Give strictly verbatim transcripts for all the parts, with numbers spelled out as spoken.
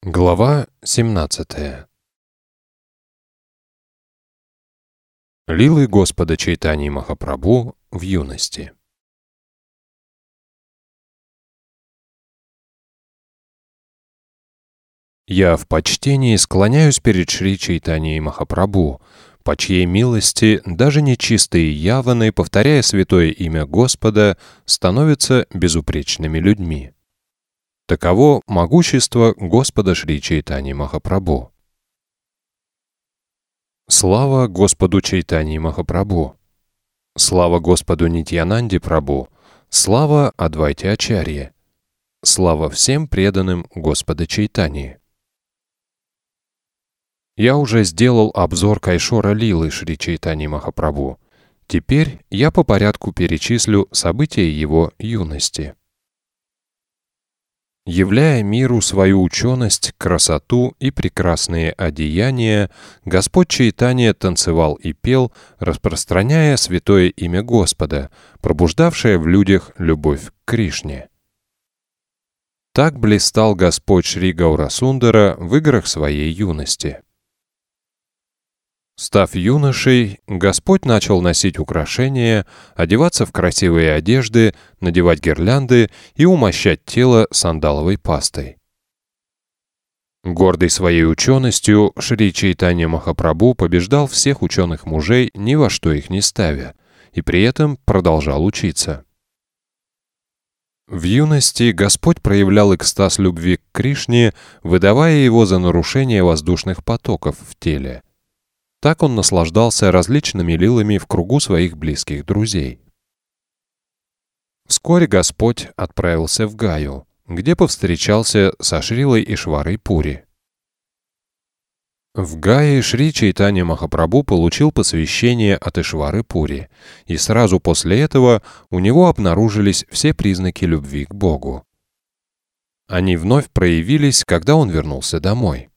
Глава семнадцатая. Лилы Господа Чайтаньи Махапрабху в юности. Я в почтении склоняюсь перед Шри Чайтаньей Махапрабху, по чьей милости даже нечистые яваны, повторяя святое имя Господа, становятся безупречными людьми. Таково могущество Господа Шри Чайтаньи Махапрабху. Слава Господу Чайтаньи Махапрабху! Слава Господу Нитьянанде Прабху! Слава Адвайте Ачарье! Слава всем преданным Господа Чайтаньи! Я уже сделал обзор Кайшора Лилы Шри Чайтаньи Махапрабху. Теперь я по порядку перечислю события его юности. Являя миру свою ученость, красоту и прекрасные одеяния, Господь Чайтанья танцевал и пел, распространяя святое имя Господа, пробуждавшее в людях любовь к Кришне. Так блистал Господь Шри Гаурасундара в играх своей юности. Став юношей, Господь начал носить украшения, одеваться в красивые одежды, надевать гирлянды и умощать тело сандаловой пастой. Гордый своей ученостью, Шри Чайтанья Махапрабху побеждал всех ученых мужей, ни во что их не ставя, и при этом продолжал учиться. В юности Господь проявлял экстаз любви к Кришне, выдавая его за нарушение воздушных потоков в теле. Так он наслаждался различными лилами в кругу своих близких друзей. Вскоре Господь отправился в Гаю, где повстречался со Шрилой Ишварой Пури. В Гае Шри Чайтанья Махапрабху получил посвящение от Ишвары Пури, и сразу после этого у него обнаружились все признаки любви к Богу. Они вновь проявились, когда он вернулся домой.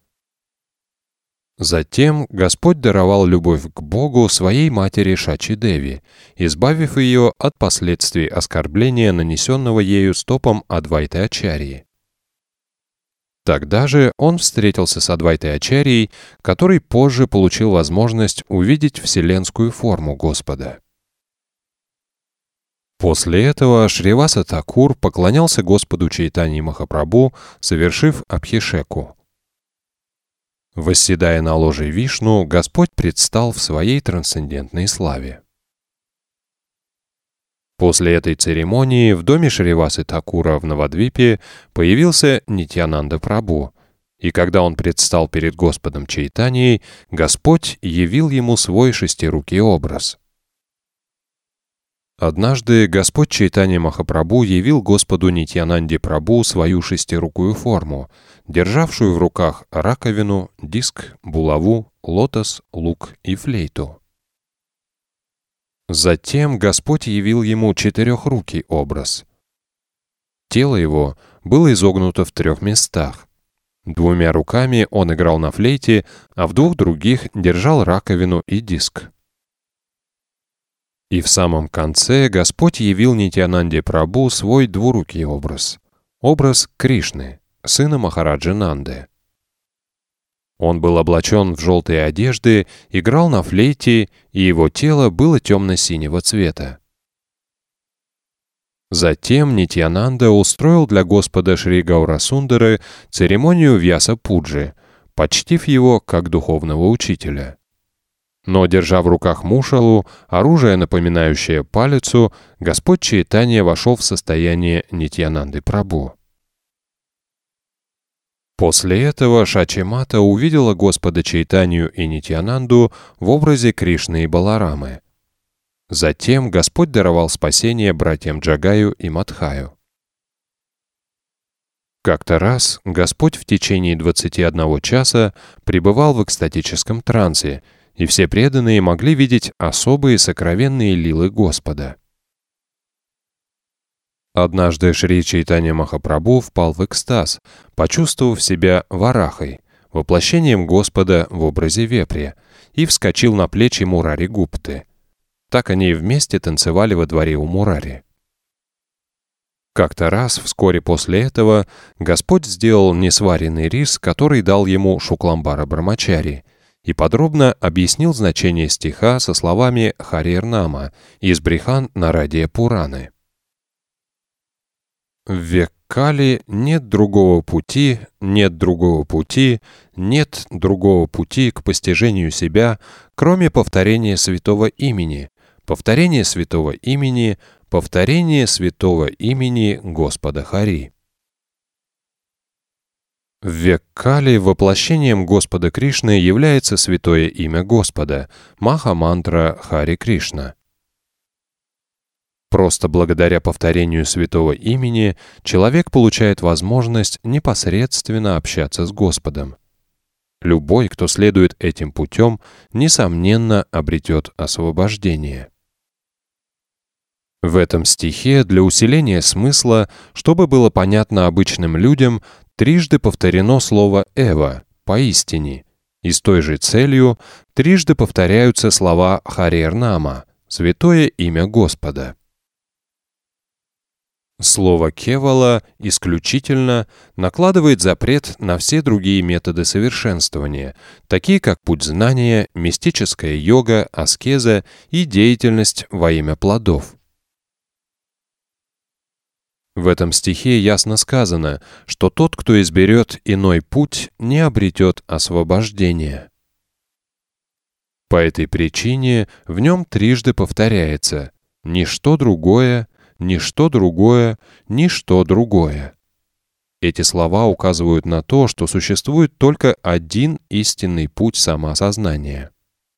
Затем Господь даровал любовь к Богу своей матери Шачи Деви, избавив ее от последствий оскорбления, нанесенного ею стопам Адвайты Ачарьи. Тогда же он встретился с Адвайтой Ачарьей, который позже получил возможность увидеть вселенскую форму Господа. После этого Шриваса Такур поклонялся Господу Чайтаньи Махапрабху, совершив абхишеку. Восседая на ложе Вишну, Господь предстал в своей трансцендентной славе. После этой церемонии в доме Шривасы Такура в Навадвипе появился Нитьянанда Прабху, и когда он предстал перед Господом Чайтаньей, Господь явил ему свой шестирукий образ. Однажды Господь Чайтанья Махапрабху явил Господу Нитьянанде Прабху свою шестирукую форму, державшую в руках раковину, диск, булаву, лотос, лук и флейту. Затем Господь явил ему четырехрукий образ. Тело его было изогнуто в трех местах. Двумя руками он играл на флейте, а в двух других держал раковину и диск. И в самом конце Господь явил Нитьянанде Прабху свой двурукий образ. Образ Кришны, сына Махараджи Нанды. Он был облачен в желтые одежды, играл на флейте, и его тело было темно-синего цвета. Затем Нитьянанда устроил для Господа Шри Гаурасундары церемонию Вьяса-пуджи, почтив его как духовного учителя. Но, держа в руках мушалу, оружие, напоминающее палицу, Господь Чайтанья вошел в состояние Нитьянанды Прабху. После этого Шачи Мата увидела Господа Чайтанью и Нитьянанду в образе Кришны и Баларамы. Затем Господь даровал спасение братьям Джагаю и Мадхаю. Как-то раз Господь в течение двадцати одного часа пребывал в экстатическом трансе, и все преданные могли видеть особые сокровенные лилы Господа. Однажды Шри Чайтанья Махапрабху впал в экстаз, почувствовав себя варахой, воплощением Господа в образе вепря, и вскочил на плечи Мурари Гупты. Так они вместе танцевали во дворе у Мурари. Как-то раз, вскоре после этого, Господь сделал несваренный рис, который дал ему Шукламбара Брамачари, и подробно объяснил значение стиха со словами Харирнама из Брихан Нарадия Пураны. В век Кали нет другого пути, нет другого пути, нет другого пути к постижению себя, кроме повторения святого имени, повторения святого имени, повторение святого имени Господа Хари. В век Кали воплощением Господа Кришны является святое имя Господа, Маха-мантра Хари Кришна. Просто благодаря повторению святого имени человек получает возможность непосредственно общаться с Господом. Любой, кто следует этим путем, несомненно обретет освобождение. В этом стихе для усиления смысла, чтобы было понятно обычным людям, трижды повторено слово «эва» — «поистине», и с той же целью трижды повторяются слова «харирнама» — «святое имя Господа». Слово «кевала» исключительно накладывает запрет на все другие методы совершенствования, такие как путь знания, мистическая йога, аскеза и деятельность во имя плодов. В этом стихе ясно сказано, что тот, кто изберет иной путь, не обретет освобождения. По этой причине в нем трижды повторяется «ничто другое», «ничто другое», «ничто другое». Эти слова указывают на то, что существует только один истинный путь самоосознания.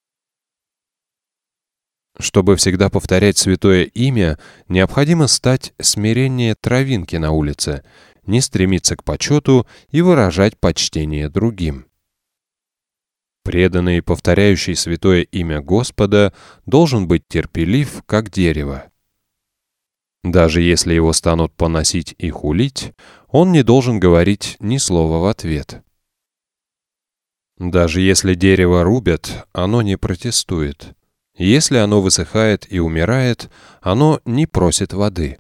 Чтобы всегда повторять святое имя, необходимо стать смирение травинки на улице, не стремиться к почету и выражать почтение другим. Преданный, повторяющий святое имя Господа, должен быть терпелив, как дерево. Даже если его станут поносить и хулить, он не должен говорить ни слова в ответ. Даже если дерево рубят, оно не протестует. Если оно высыхает и умирает, оно не просит воды.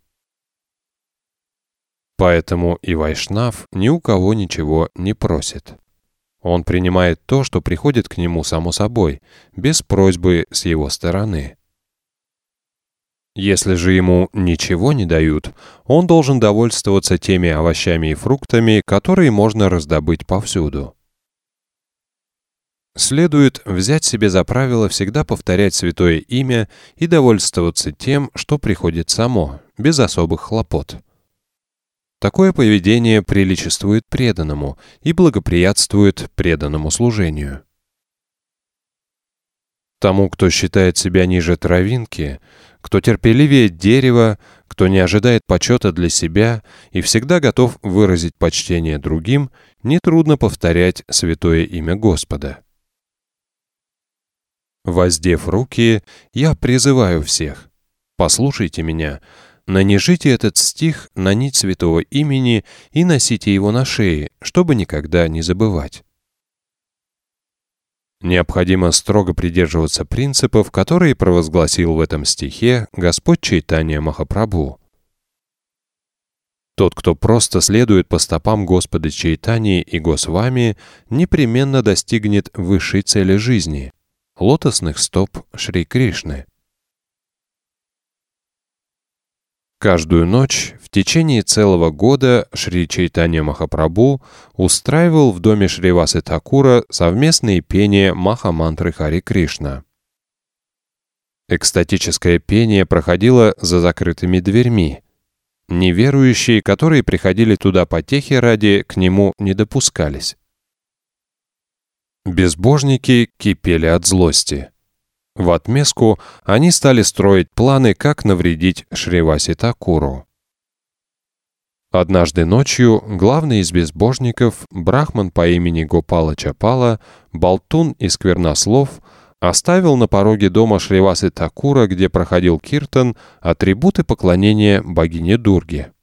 Поэтому и вайшнав ни у кого ничего не просит. Он принимает то, что приходит к нему само собой, без просьбы с его стороны. Если же ему ничего не дают, он должен довольствоваться теми овощами и фруктами, которые можно раздобыть повсюду. Следует взять себе за правило всегда повторять святое имя и довольствоваться тем, что приходит само, без особых хлопот. Такое поведение приличествует преданному и благоприятствует преданному служению. Тому, кто считает себя ниже травинки, кто терпеливее дерева, кто не ожидает почета для себя и всегда готов выразить почтение другим, нетрудно повторять святое имя Господа. Воздев руки, я призываю всех: послушайте меня, нанижите этот стих на нить святого имени и носите его на шее, чтобы никогда не забывать. Необходимо строго придерживаться принципов, которые провозгласил в этом стихе Господь Чайтанья Махапрабху. Тот, кто просто следует по стопам Господа Чайтаньи и Госвами, непременно достигнет высшей цели жизни — лотосных стоп Шри Кришны. Каждую ночь в течение целого года Шри Чайтанья Махапрабху устраивал в доме Шривасы Такура совместные пения Маха-мантры Хари Кришна. Экстатическое пение проходило за закрытыми дверьми. Неверующие, которые приходили туда потехи ради, к нему не допускались. Безбожники кипели от злости. В отместку они стали строить планы, как навредить Шривасе Такуру. Однажды ночью главный из безбожников, брахман по имени Гопала Чапала, болтун и сквернослов, оставил на пороге дома Шривасы Такура, где проходил киртан, атрибуты поклонения богине Дурге.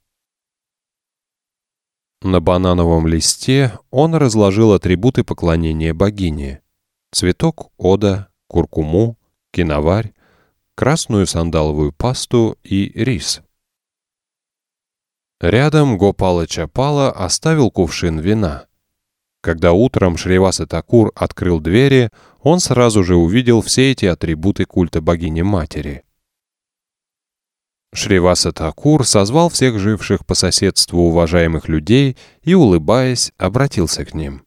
На банановом листе он разложил атрибуты поклонения богине: цветок ода, куркуму, киноварь, красную сандаловую пасту и рис. Рядом Гопала-Чапала оставил кувшин вина. Когда утром Шриваса Такур открыл двери, он сразу же увидел все эти атрибуты культа богини-матери. Шриваса Такур созвал всех живших по соседству уважаемых людей и, улыбаясь, обратился к ним.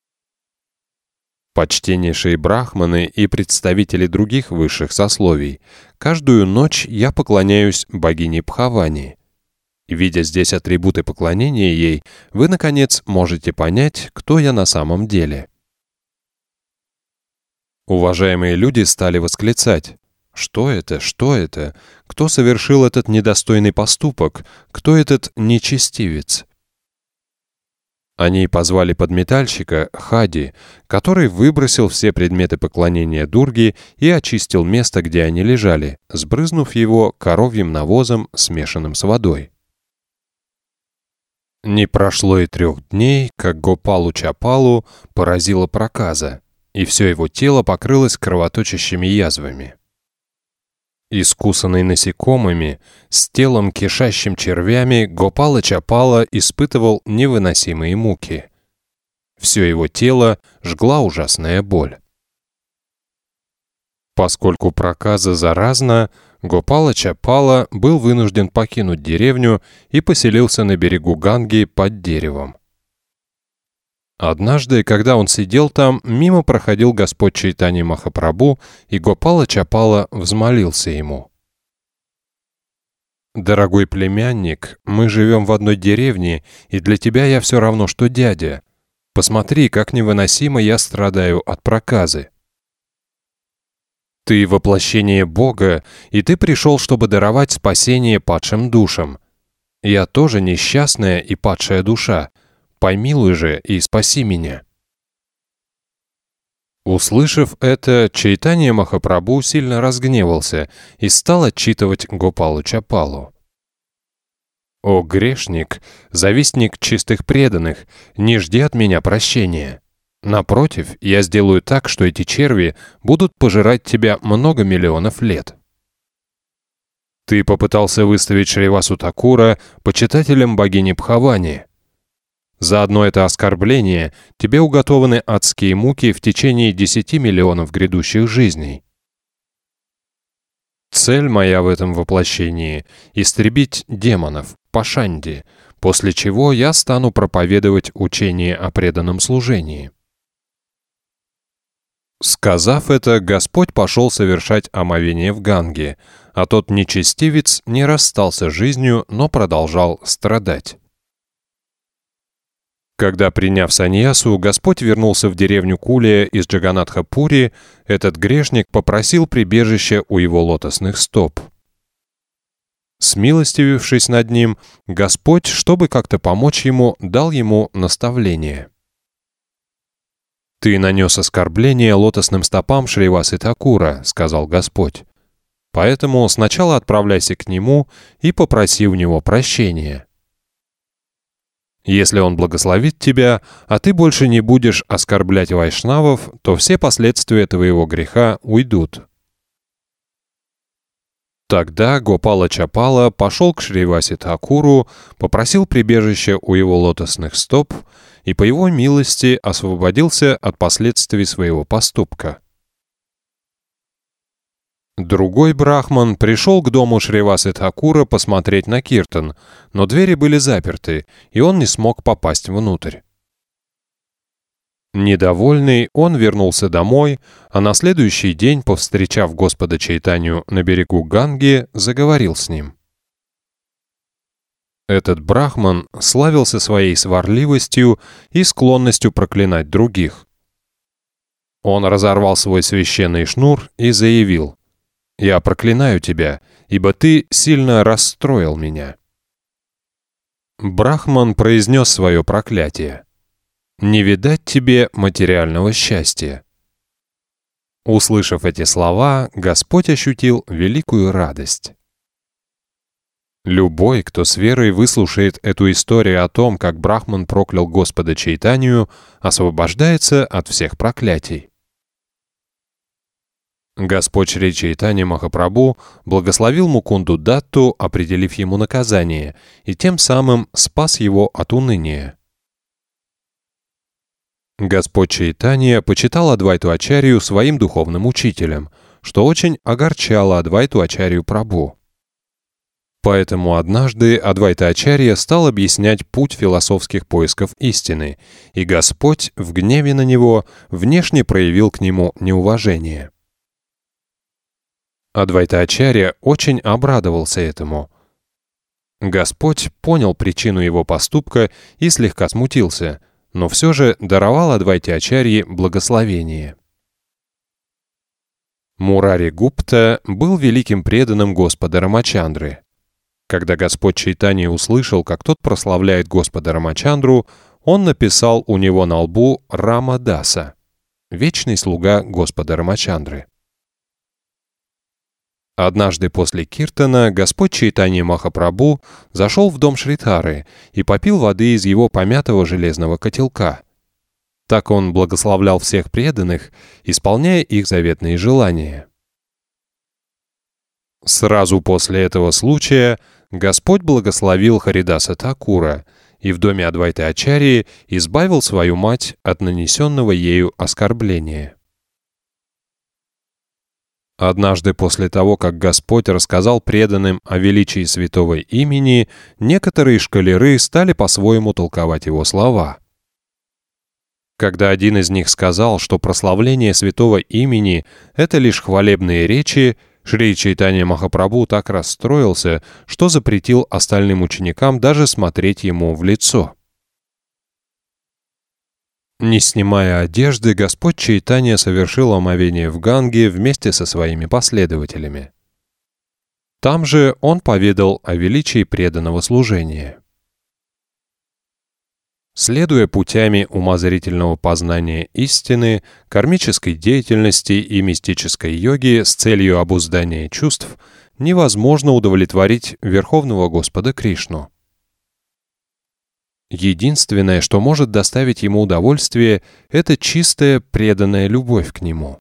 Почтеннейшие брахманы и представители других высших сословий, каждую ночь я поклоняюсь богине Бхавани. Видя здесь атрибуты поклонения ей, вы, наконец, можете понять, кто я на самом деле. Уважаемые люди стали восклицать: «Что это? Что это? Кто совершил этот недостойный поступок? Кто этот нечестивец?» Они позвали подметальщика Хади, который выбросил все предметы поклонения Дурги и очистил место, где они лежали, сбрызнув его коровьим навозом, смешанным с водой. Не прошло и трех дней, как Гопалу-Чапалу поразила проказа, и все его тело покрылось кровоточащими язвами. Искусанный насекомыми, с телом кишащим червями, Гопала-Чапала испытывал невыносимые муки. Все его тело жгла ужасная боль. Поскольку проказа заразна, Гопала-Чапала был вынужден покинуть деревню и поселился на берегу Ганги под деревом. Однажды, когда он сидел там, мимо проходил Господь Чайтанья Махапрабху, и Гопала-Чапала взмолился ему: «Дорогой племянник, мы живем в одной деревне, и для тебя я все равно, что дядя. Посмотри, как невыносимо я страдаю от проказы. Ты воплощение Бога, и ты пришел, чтобы даровать спасение падшим душам. Я тоже несчастная и падшая душа. Помилуй же и спаси меня». Услышав это, Чайтанья Махапрабху сильно разгневался и стал отчитывать Гопалу-Чапалу. «О грешник, завистник чистых преданных, не жди от меня прощения. Напротив, я сделаю так, что эти черви будут пожирать тебя много миллионов лет. Ты попытался выставить Шривасу Такура почитателем богини Бхавани. За одно это оскорбление тебе уготованы адские муки в течение десяти миллионов грядущих жизней. Цель моя в этом воплощении — истребить демонов, пашанди, после чего я стану проповедовать учение о преданном служении». Сказав это, Господь пошел совершать омовение в Ганге, а тот нечестивец не расстался с жизнью, но продолжал страдать. Когда, приняв саньясу, Господь вернулся в деревню Кулия из Джаганатха-Пури, этот грешник попросил прибежища у его лотосных стоп. Смилостивившись над ним, Господь, чтобы как-то помочь ему, дал ему наставление. «Ты нанес оскорбление лотосным стопам Шривасы Такура», — сказал Господь. «Поэтому сначала отправляйся к нему и попроси у него прощения. Если он благословит тебя, а ты больше не будешь оскорблять вайшнавов, то все последствия твоего греха уйдут». Тогда Гопала-Чапала пошел к Шривасе Такуру, попросил прибежища у его лотосных стоп и по его милости освободился от последствий своего поступка. Другой брахман пришел к дому Шривасы Такура посмотреть на киртан, но двери были заперты, и он не смог попасть внутрь. Недовольный, он вернулся домой, а на следующий день, повстречав Господа Чайтанью на берегу Ганги, заговорил с ним. Этот брахман славился своей сварливостью и склонностью проклинать других. Он разорвал свой священный шнур и заявил: «Я проклинаю тебя, ибо ты сильно расстроил меня». Брахман произнес свое проклятие: «Не видать тебе материального счастья». Услышав эти слова, Господь ощутил великую радость. Любой, кто с верой выслушает эту историю о том, как Брахман проклял Господа Чайтанью, освобождается от всех проклятий. Господь Шри Чайтанья Махапрабху благословил Мукунду Датту, определив ему наказание, и тем самым спас его от уныния. Господь Чайтанья почитал Адвайту Ачарью своим духовным учителем, что очень огорчало Адвайту Ачарью Прабху. Поэтому однажды Адвайта Ачарья стал объяснять путь философских поисков истины, и Господь в гневе на него внешне проявил к нему неуважение. Адвайта Ачарья очень обрадовался этому. Господь понял причину его поступка и слегка смутился, но все же даровал Адвайте Ачарье благословение. Мурари Гупта был великим преданным Господа Рамачандры. Когда Господь Чайтанья услышал, как тот прославляет Господа Рамачандру, он написал у него на лбу Рама Даса, вечный слуга Господа Рамачандры. Однажды после киртана Господь Чайтанья Махапрабху зашел в дом Шридхары и попил воды из его помятого железного котелка. Так он благословлял всех преданных, исполняя их заветные желания. Сразу после этого случая Господь благословил Харидаса Такура и в доме Адвайты Ачарьи избавил свою мать от нанесенного ею оскорбления. Однажды после того, как Господь рассказал преданным о величии святого имени, некоторые школяры стали по-своему толковать его слова. Когда один из них сказал, что прославление святого имени — это лишь хвалебные речи, Шри Чайтанья Махапрабху так расстроился, что запретил остальным ученикам даже смотреть ему в лицо. Не снимая одежды, Господь Чайтанья совершил омовение в Ганге вместе со своими последователями. Там же он поведал о величии преданного служения. Следуя путями умозрительного познания истины, кармической деятельности и мистической йоги с целью обуздания чувств, невозможно удовлетворить Верховного Господа Кришну. Единственное, что может доставить ему удовольствие, это чистая преданная любовь к нему.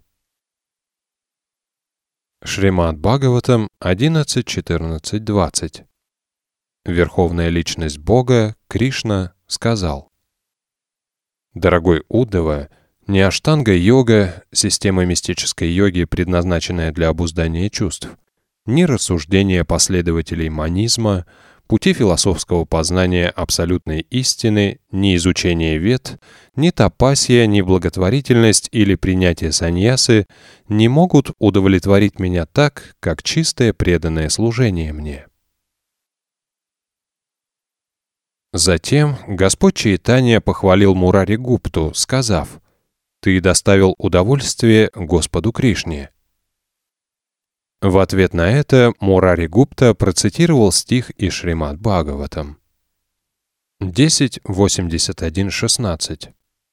Шримад Бхагаватам одиннадцать, четырнадцать, двадцать. Верховная личность Бога, Кришна, сказал: «Дорогой Уддава, не аштанга-йога, система мистической йоги, предназначенная для обуздания чувств, ни рассуждения последователей манизма, пути философского познания абсолютной истины, ни изучение вед, ни тапасия, ни благотворительность или принятие саньясы не могут удовлетворить меня так, как чистое преданное служение мне». Затем Господь Чайтанья похвалил Мурари Гупту, сказав: «Ты доставил удовольствие Господу Кришне». В ответ на это Мурари Гупта процитировал стих из Шримад Бхагаватам десять, восемьдесят один, шестнадцать.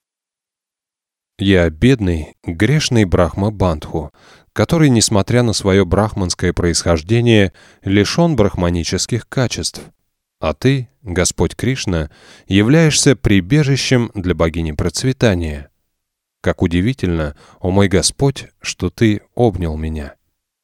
«Я бедный, грешный Брахма-бандху, который, несмотря на свое брахманское происхождение, лишен брахманических качеств. А ты, Господь Кришна, являешься прибежищем для богини процветания. Как удивительно, о мой Господь, что ты обнял меня».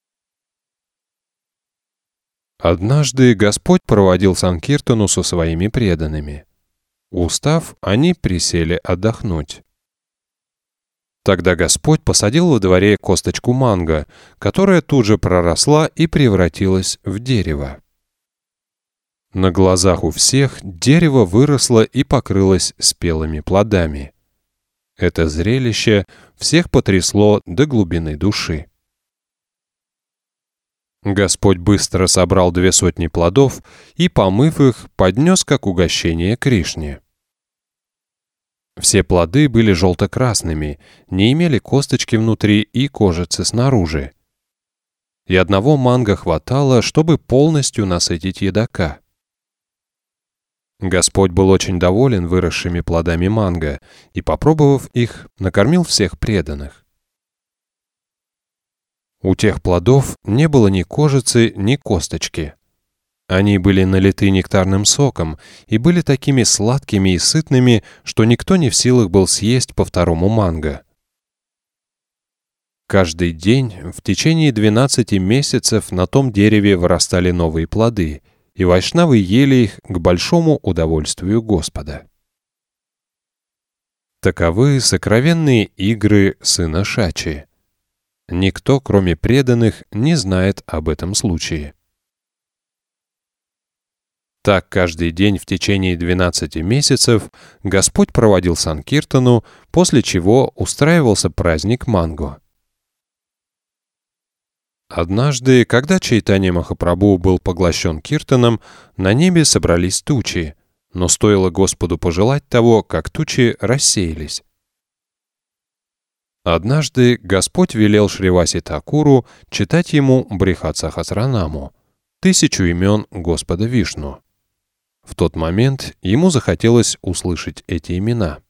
Однажды Господь проводил санкиртану со своими преданными. Устав, они присели отдохнуть. Тогда Господь посадил во дворе косточку манго, которая тут же проросла и превратилась в дерево. На глазах у всех дерево выросло и покрылось спелыми плодами. Это зрелище всех потрясло до глубины души. Господь быстро собрал две сотни плодов и, помыв их, поднес как угощение Кришне. Все плоды были желто-красными, не имели косточки внутри и кожицы снаружи. И одного манго хватало, чтобы полностью насытить едока. Господь был очень доволен выросшими плодами манго и, попробовав их, накормил всех преданных. У тех плодов не было ни кожицы, ни косточки. Они были налиты нектарным соком и были такими сладкими и сытными, что никто не в силах был съесть по второму манго. каждый день в течение двенадцати месяцев на том дереве вырастали новые плоды, и вайшнавы ели их к большому удовольствию Господа. Таковы сокровенные игры сына Шачи. Никто, кроме преданных, не знает об этом случае. Так каждый день в течение двенадцати месяцев Господь проводил Санкиртану, после чего устраивался праздник Манго. Однажды, когда Чайтанья Махапрабху был поглощен киртаном, на небе собрались тучи, но стоило Господу пожелать того, как тучи рассеялись. Однажды Господь велел Шриваси Такуру читать ему Брихат-Сахасранаму, тысячу имен Господа Вишну. В тот момент ему захотелось услышать эти имена.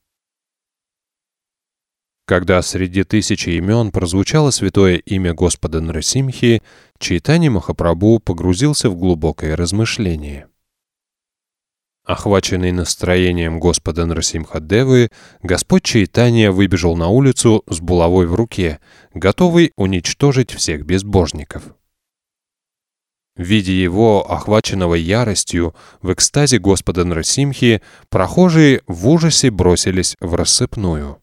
Когда среди тысячи имен прозвучало святое имя Господа Нарасимхи, Чайтанья Махапрабху погрузился в глубокое размышление. Охваченный настроением Господа Нарасимха-девы, Господь Чайтанья выбежал на улицу с булавой в руке, готовый уничтожить всех безбожников. Видя его, охваченного яростью, в экстазе Господа Нарасимхи, прохожие в ужасе бросились в рассыпную.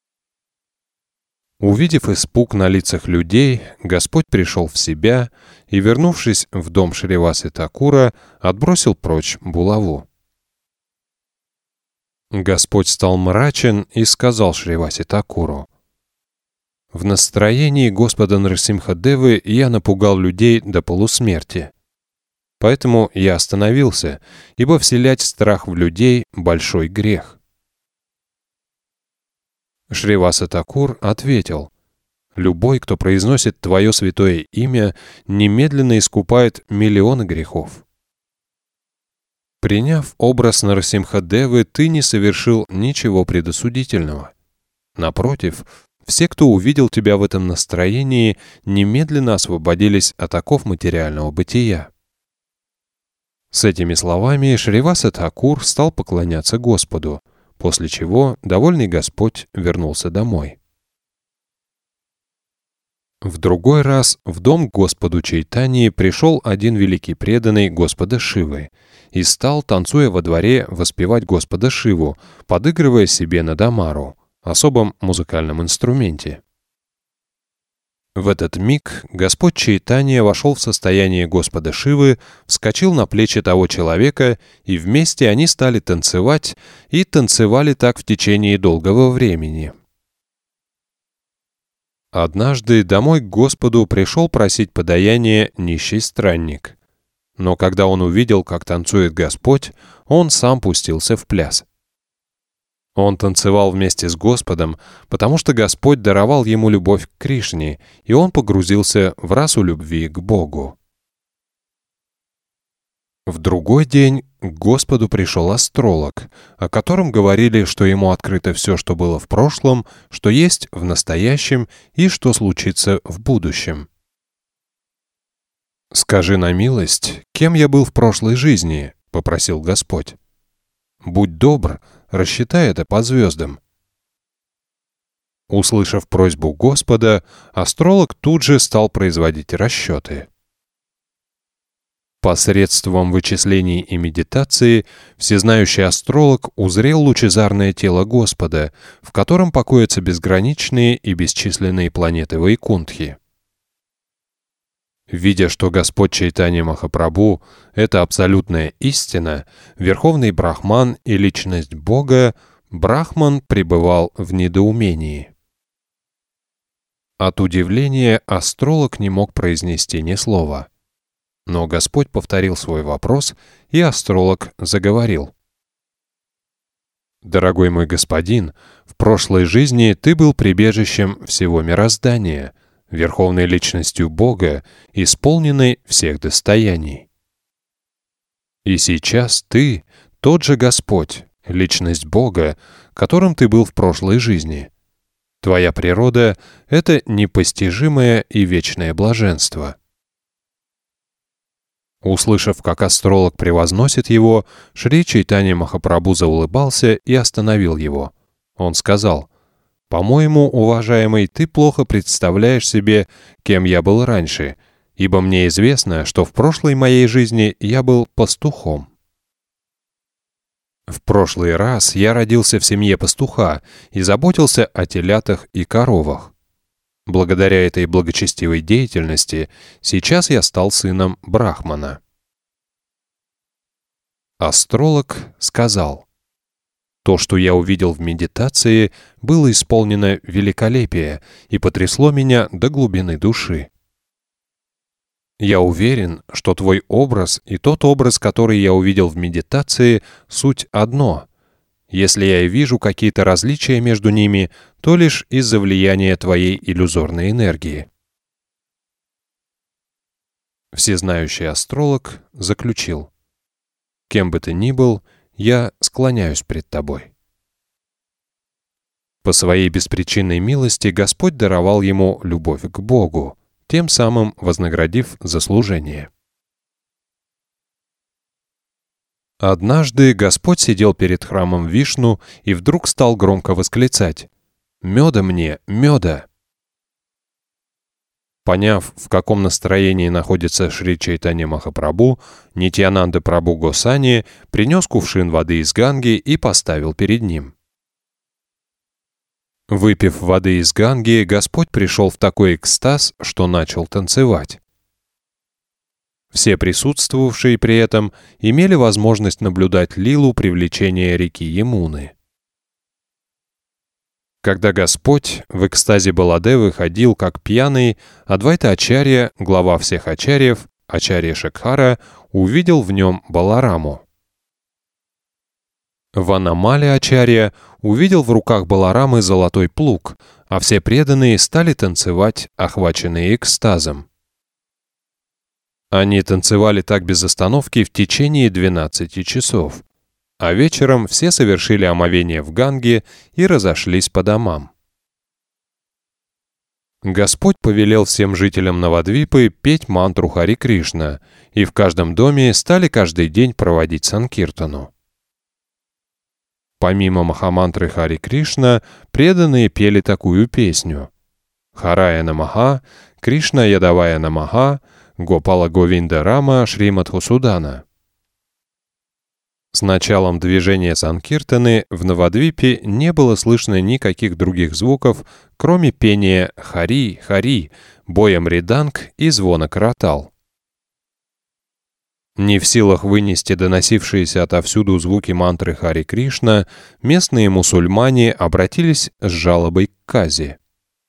Увидев испуг на лицах людей, Господь пришел в себя и, вернувшись в дом Шриваси Такура, отбросил прочь булаву. Господь стал мрачен и сказал Шриваси Такуру: «В настроении Господа Нарасимха-девы я напугал людей до полусмерти. Поэтому я остановился, ибо вселять страх в людей — большой грех». Шриваса Такур ответил: «Любой, кто произносит твое святое имя, немедленно искупает миллионы грехов». Приняв образ Нарасимха-девы, ты не совершил ничего предосудительного. Напротив, все, кто увидел тебя в этом настроении, немедленно освободились от оков материального бытия. С этими словами Шриваса Такур стал поклоняться Господу, после чего довольный Господь вернулся домой. В другой раз в дом к Господу Чайтаньи пришел один великий преданный Господа Шивы и стал, танцуя во дворе, воспевать Господа Шиву, подыгрывая себе на дамару, особом музыкальном инструменте. В этот миг Господь Чайтанья вошел в состояние Господа Шивы, вскочил на плечи того человека, и вместе они стали танцевать, и танцевали так в течение долгого времени. Однажды домой к Господу пришел просить подаяния нищий странник. Но когда он увидел, как танцует Господь, он сам пустился в пляс. Он танцевал вместе с Господом, потому что Господь даровал ему любовь к Кришне, и он погрузился в расу любви к Богу. В другой день к Господу пришел астролог, о котором говорили, что ему открыто все, что было в прошлом, что есть в настоящем и что случится в будущем. «Скажи на милость, кем я был в прошлой жизни?» — попросил Господь. «Будь добр, рассчитай это по звездам». Услышав просьбу Господа, астролог тут же стал производить расчеты. Посредством вычислений и медитации всезнающий астролог узрел лучезарное тело Господа, в котором покоятся безграничные и бесчисленные планеты Вайкунтхи. Видя, что Господь Чайтанья Махапрабху — это абсолютная истина, верховный Брахман и личность Бога, Брахман пребывал в недоумении. От удивления астролог не мог произнести ни слова. Но Господь повторил свой вопрос, и астролог заговорил. «Дорогой мой господин, в прошлой жизни ты был прибежищем всего мироздания, верховной личностью Бога, исполненной всех достояний. И сейчас ты — тот же Господь, личность Бога, которым ты был в прошлой жизни. Твоя природа — это непостижимое и вечное блаженство». Услышав, как астролог превозносит его, Шри Чайтанья Махапрабху заулыбался и остановил его. Он сказал: По-моему, уважаемый, ты плохо представляешь себе, кем я был раньше, ибо мне известно, что в прошлой моей жизни я был пастухом. В прошлый раз я родился в семье пастуха и заботился о телятах и коровах. Благодаря этой благочестивой деятельности сейчас я стал сыном брахмана. Астролог сказал: «То, что я увидел в медитации, было исполнено великолепие и потрясло меня до глубины души. Я уверен, что твой образ и тот образ, который я увидел в медитации, суть одно. Если я и вижу какие-то различия между ними, то лишь из-за влияния твоей иллюзорной энергии». Всезнающий астролог заключил: «Кем бы ты ни был, я склоняюсь пред тобой». По своей беспричинной милости Господь даровал ему любовь к Богу, тем самым вознаградив за служение. Однажды Господь сидел перед храмом Вишну и вдруг стал громко восклицать: «Меда мне, меда!» Поняв, в каком настроении находится Шри Чайтанья Махапрабху, Нитьянанда Прабху Госани принес кувшин воды из Ганги и поставил перед ним. Выпив воды из Ганги, Господь пришел в такой экстаз, что начал танцевать. Все присутствовавшие при этом имели возможность наблюдать лилу привлечения реки Ямуны. Когда Господь в экстазе Баладевы ходил как пьяный, Адвайта Ачарья, глава всех ачарьев, Ачарья Шакхара, увидел в нем Балараму. Ванамали Ачарья увидел в руках Баларамы золотой плуг, а все преданные стали танцевать, охваченные экстазом. Они танцевали так без остановки в течение двенадцати часов. А вечером все совершили омовение в Ганге и разошлись по домам. Господь повелел всем жителям Навадвипы петь мантру Хари Кришна, и в каждом доме стали каждый день проводить санкиртану. Помимо махамантры Хари Кришна, преданные пели такую песню: «Харая Намаха, Кришна Ядавая Намаха, Гопала Говинда Рама Шри Мадхусудана». С началом движения санкиртаны в Навадвипе не было слышно никаких других звуков, кроме пения «Хари, Хари», боя мриданг и звона каратал. Не в силах вынести доносившиеся отовсюду звуки мантры Хари Кришна, местные мусульмане обратились с жалобой к Кази.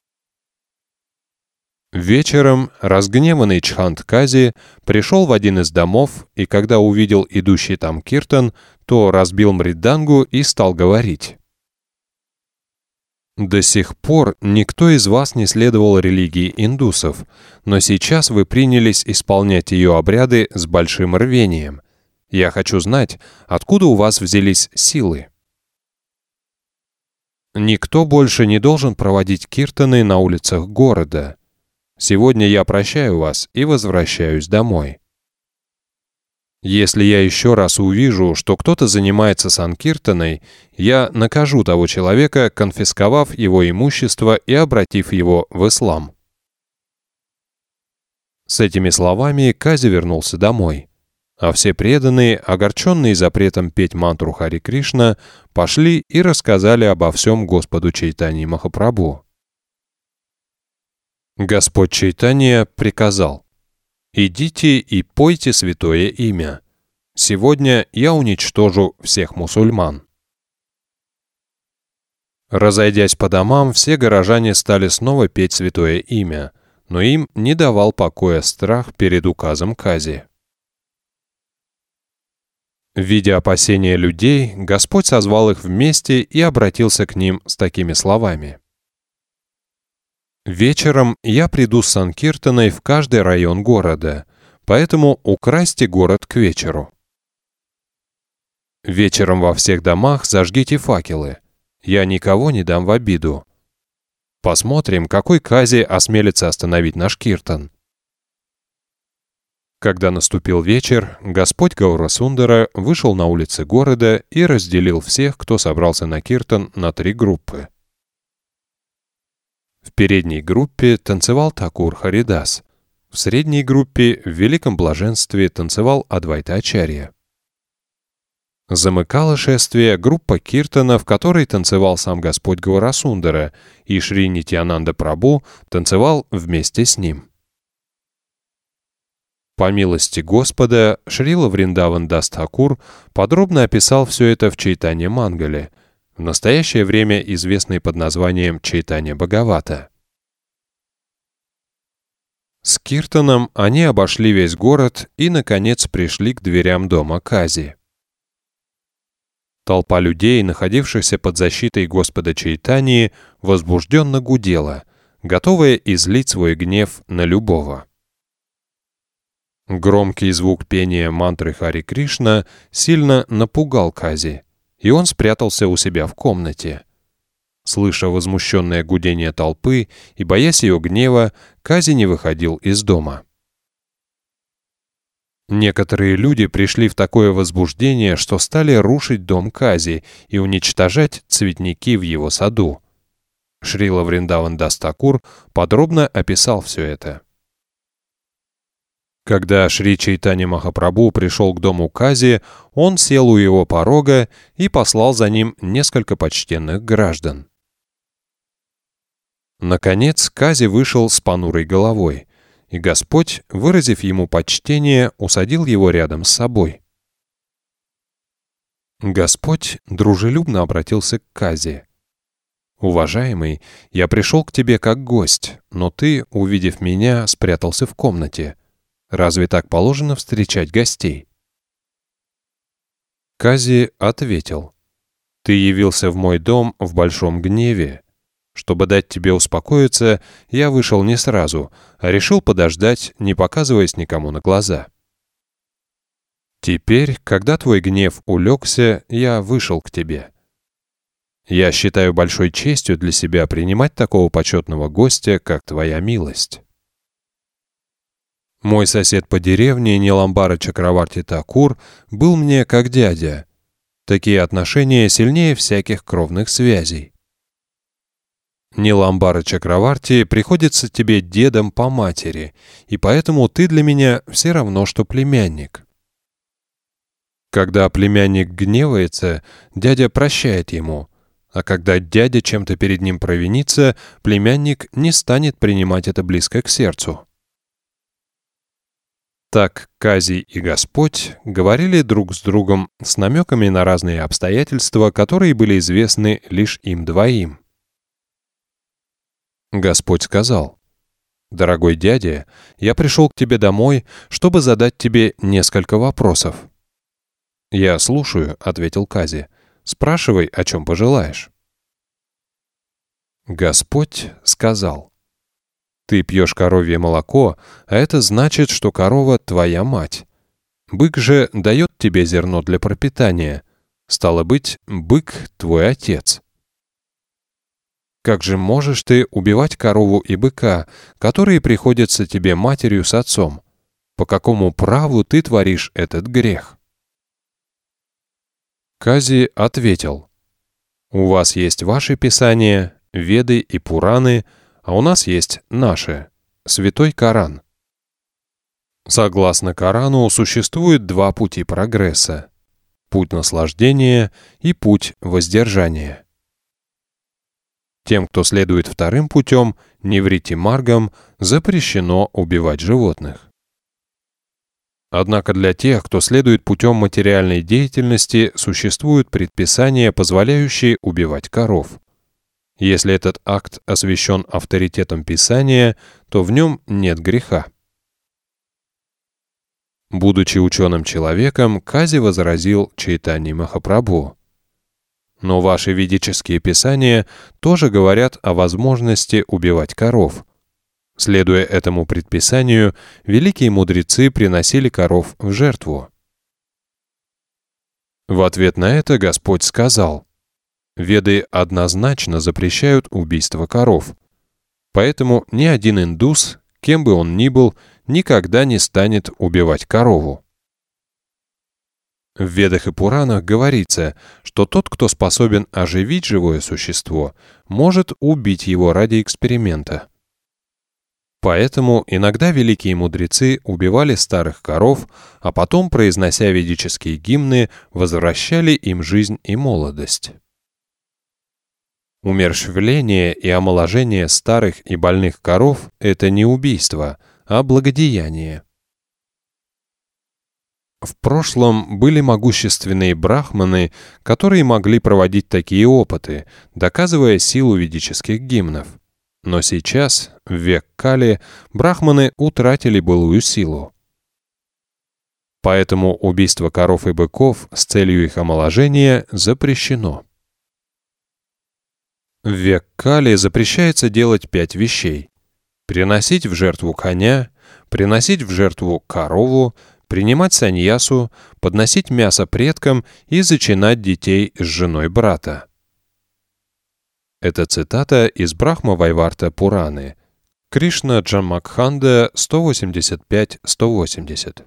Вечером разгневанный Чхант Кази пришел в один из домов, и когда увидел идущий там киртан, то разбил мридангу и стал говорить: «До сих пор никто из вас не следовал религии индусов, но сейчас вы принялись исполнять ее обряды с большим рвением. Я хочу знать, откуда у вас взялись силы». Никто больше не должен проводить киртаны на улицах города. Сегодня я прощаю вас и возвращаюсь домой. Если я еще раз увижу, что кто-то занимается санкиртаной, я накажу того человека, конфисковав его имущество и обратив его в ислам. С этими словами Кази вернулся домой, а все преданные, огорченные запретом петь мантру Хари Кришна, пошли и рассказали обо всем Господу Чайтанье Махапрабху. Господь Чайтанья приказал: «Идите и пойте святое имя. Сегодня я уничтожу всех мусульман». Разойдясь по домам, все горожане стали снова петь святое имя, но им не давал покоя страх перед указом Кази. Видя опасения людей, Господь созвал их вместе и обратился к ним с такими словами: «Вечером я приду с санкиртаной в каждый район города, поэтому украсьте город к вечеру. Вечером во всех домах зажгите факелы. Я никого не дам в обиду. Посмотрим, какой Кази осмелится остановить наш киртан». Когда наступил вечер, Господь Гаурасундара вышел на улицы города и разделил всех, кто собрался на киртан, на три группы. В передней группе танцевал Такур Харидас. В средней группе в Великом Блаженстве танцевал Адвайта Ачарья. Замыкала шествие группа киртана, в которой танцевал сам Господь Гаурасундара, и Шри Нитьянанда Прабху танцевал вместе с ним. По милости Господа, Шрила Вриндаван Дас Тхакур подробно описал все это в Чайтанья Мангале, в настоящее время известный под названием Чайтанья Бхагавата. С киртаном они обошли весь город и, наконец, пришли к дверям дома Кази. Толпа людей, находившихся под защитой Господа Чайтаньи, возбужденно гудела, готовая излить свой гнев на любого. Громкий звук пения мантры Хари Кришна сильно напугал Кази, и он спрятался у себя в комнате. Слыша возмущенное гудение толпы и боясь ее гнева, Кази не выходил из дома. Некоторые люди пришли в такое возбуждение, что стали рушить дом Кази и уничтожать цветники в его саду. Шрила Вриндаван Дас Тхакур подробно описал все это. Когда Шри Чайтанья Махапрабху пришел к дому Кази, он сел у его порога и послал за ним несколько почтенных граждан. Наконец Кази вышел с понурой головой, и Господь, выразив ему почтение, усадил его рядом с собой. Господь дружелюбно обратился к Кази. «Уважаемый, я пришел к тебе как гость, но ты, увидев меня, спрятался в комнате. Разве так положено встречать гостей?» Кази ответил: «Ты явился в мой дом в большом гневе. Чтобы дать тебе успокоиться, я вышел не сразу, а решил подождать, не показываясь никому на глаза. Теперь, когда твой гнев улегся, я вышел к тебе. Я считаю большой честью для себя принимать такого почетного гостя, как твоя милость. Мой сосед по деревне Ниламбара Чакраварти Такур был мне как дядя. Такие отношения сильнее всяких кровных связей. Ниламбара Чакраварти приходится тебе дедом по матери, и поэтому ты для меня все равно, что племянник. Когда племянник гневается, дядя прощает ему, а когда дядя чем-то перед ним провинится, племянник не станет принимать это близко к сердцу». Так Кази и Господь говорили друг с другом с намеками на разные обстоятельства, которые были известны лишь им двоим. Господь сказал: «Дорогой дядя, я пришел к тебе домой, чтобы задать тебе несколько вопросов». «Я слушаю», — ответил Кази. «Спрашивай, о чем пожелаешь». Господь сказал: «Ты пьешь коровье молоко, а это значит, что корова твоя мать. Бык же дает тебе зерно для пропитания. Стало быть, бык твой отец. Как же можешь ты убивать корову и быка, которые приходятся тебе матерью с отцом? По какому праву ты творишь этот грех?» Кази ответил: «У вас есть ваши писания, Веды и Пураны, а у нас есть наши, Святой Коран. Согласно Корану, существует два пути прогресса: путь наслаждения и путь воздержания. Тем, кто следует вторым путем, неврити маргам, запрещено убивать животных. Однако для тех, кто следует путем материальной деятельности, существуют предписания, позволяющие убивать коров. Если этот акт освящен авторитетом Писания, то в нем нет греха». Будучи ученым человеком, Кази возразил Чайтанье Махапрабху: «Но ваши ведические писания тоже говорят о возможности убивать коров. Следуя этому предписанию, великие мудрецы приносили коров в жертву». В ответ на это Господь сказал: «Веды однозначно запрещают убийство коров. Поэтому ни один индус, кем бы он ни был, никогда не станет убивать корову». В Ведах и Пуранах говорится, что тот, кто способен оживить живое существо, может убить его ради эксперимента. Поэтому иногда великие мудрецы убивали старых коров, а потом, произнося ведические гимны, возвращали им жизнь и молодость. Умерщвление и омоложение старых и больных коров – это не убийство, а благодеяние. В прошлом были могущественные брахманы, которые могли проводить такие опыты, доказывая силу ведических гимнов. Но сейчас, в век Кали, брахманы утратили былую силу. Поэтому убийство коров и быков с целью их омоложения запрещено. В век Кали запрещается делать пять вещей: приносить в жертву коня, приносить в жертву корову, принимать саньясу, подносить мясо предкам и зачинать детей с женой брата. Это цитата из Брахма-Вайварта Пураны. Кришна Джаммакханда сто восемьдесят пять сто восемьдесят.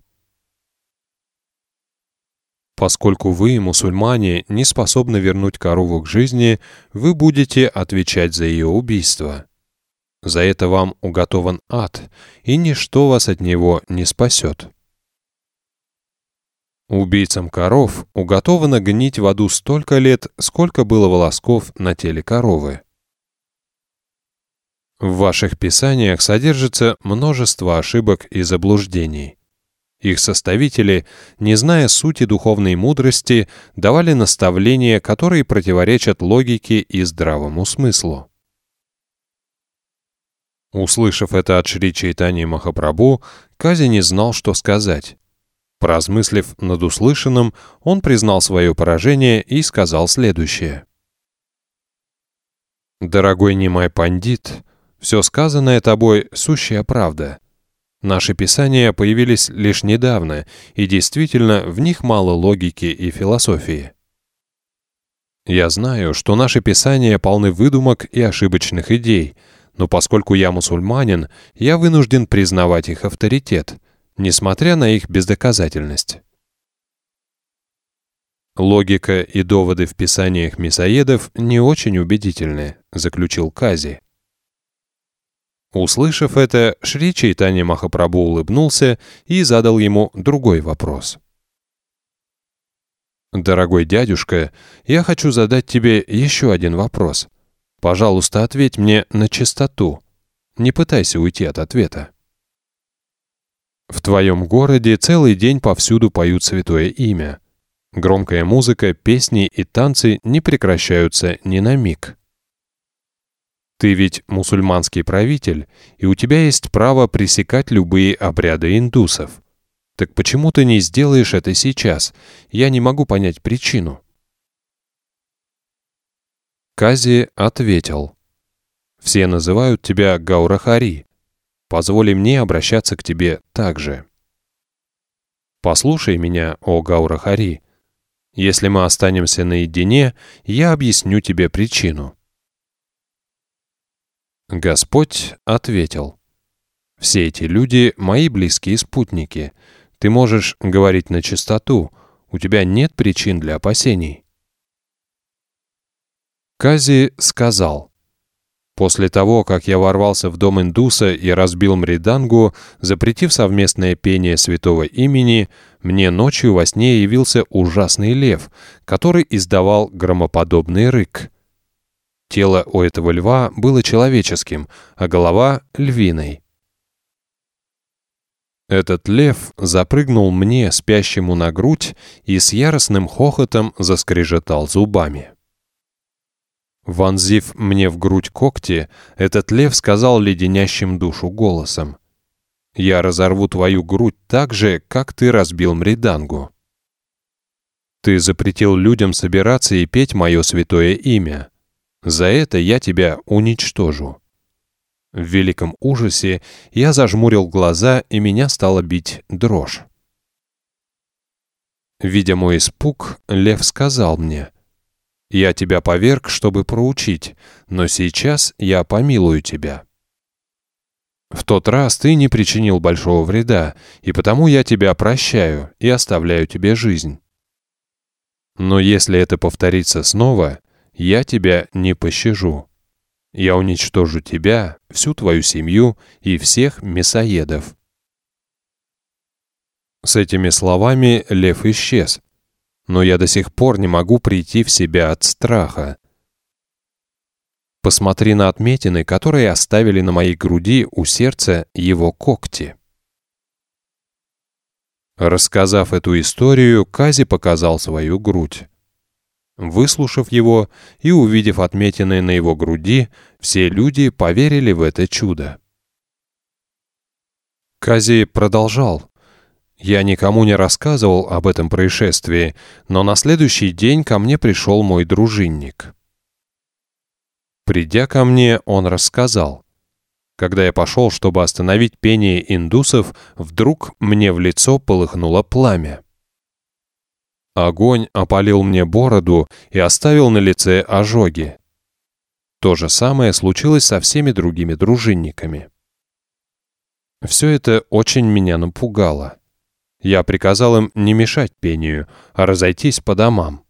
Поскольку вы, мусульмане, не способны вернуть корову к жизни, вы будете отвечать за ее убийство. За это вам уготован ад, и ничто вас от него не спасет. Убийцам коров уготовано гнить в аду столько лет, сколько было волосков на теле коровы. В ваших писаниях содержится множество ошибок и заблуждений. Их составители, не зная сути духовной мудрости, давали наставления, которые противоречат логике и здравому смыслу. Услышав это от Шри Чайтаньи Махапрабху, Кази не знал, что сказать. Поразмыслив над услышанным, он признал свое поражение и сказал следующее. «Дорогой Нимай Пандит, все сказанное тобой — сущая правда. Наши писания появились лишь недавно, и действительно в них мало логики и философии. Я знаю, что наши писания полны выдумок и ошибочных идей, но поскольку я мусульманин, я вынужден признавать их авторитет, несмотря на их бездоказательность. Логика и доводы в писаниях мясоедов не очень убедительны», — заключил Кази. Услышав это, Шри Чайтанья Махапрабху улыбнулся и задал ему другой вопрос. «Дорогой дядюшка, я хочу задать тебе еще один вопрос. Пожалуйста, ответь мне на чистоту. Не пытайся уйти от ответа. В твоем городе целый день повсюду поют святое имя. Громкая музыка, песни и танцы не прекращаются ни на миг. Ты ведь мусульманский правитель, и у тебя есть право пресекать любые обряды индусов. Так почему ты не сделаешь это сейчас? Я не могу понять причину». Кази ответил: «Все называют тебя Гаурахари. Позволь мне обращаться к тебе так же. Послушай меня, о Гаурахари. Если мы останемся наедине, я объясню тебе причину». Господь ответил: «Все эти люди — мои близкие спутники. Ты можешь говорить на чистоту, у тебя нет причин для опасений». Кази сказал: «После того, как я ворвался в дом индуса и разбил мридангу, запретив совместное пение святого имени, мне ночью во сне явился ужасный лев, который издавал громоподобный рык. Тело у этого льва было человеческим, а голова — львиной. Этот лев запрыгнул мне, спящему, на грудь, и с яростным хохотом заскрежетал зубами. Вонзив мне в грудь когти, этот лев сказал леденящим душу голосом: «Я разорву твою грудь так же, как ты разбил мридангу. Ты запретил людям собираться и петь мое святое имя. За это я тебя уничтожу». В великом ужасе я зажмурил глаза, и меня стала бить дрожь. Видя мой испуг, лев сказал мне: «Я тебя поверг, чтобы проучить, но сейчас я помилую тебя. В тот раз ты не причинил большого вреда, и потому я тебя прощаю и оставляю тебе жизнь. Но если это повторится снова, я тебя не пощажу. Я уничтожу тебя, всю твою семью и всех мясоедов». С этими словами лев исчез, но я до сих пор не могу прийти в себя от страха. Посмотри на отметины, которые оставили на моей груди у сердца его когти. Рассказав эту историю, Кази показал свою грудь. Выслушав его и увидев отметины на его груди, все люди поверили в это чудо. Кази продолжал. «Я никому не рассказывал об этом происшествии, но на следующий день ко мне пришел мой дружинник. Придя ко мне, он рассказал. Когда я пошел, чтобы остановить пение индусов, вдруг мне в лицо полыхнуло пламя. Огонь опалил мне бороду и оставил на лице ожоги. То же самое случилось со всеми другими дружинниками. Все это очень меня напугало. Я приказал им не мешать пению, а разойтись по домам.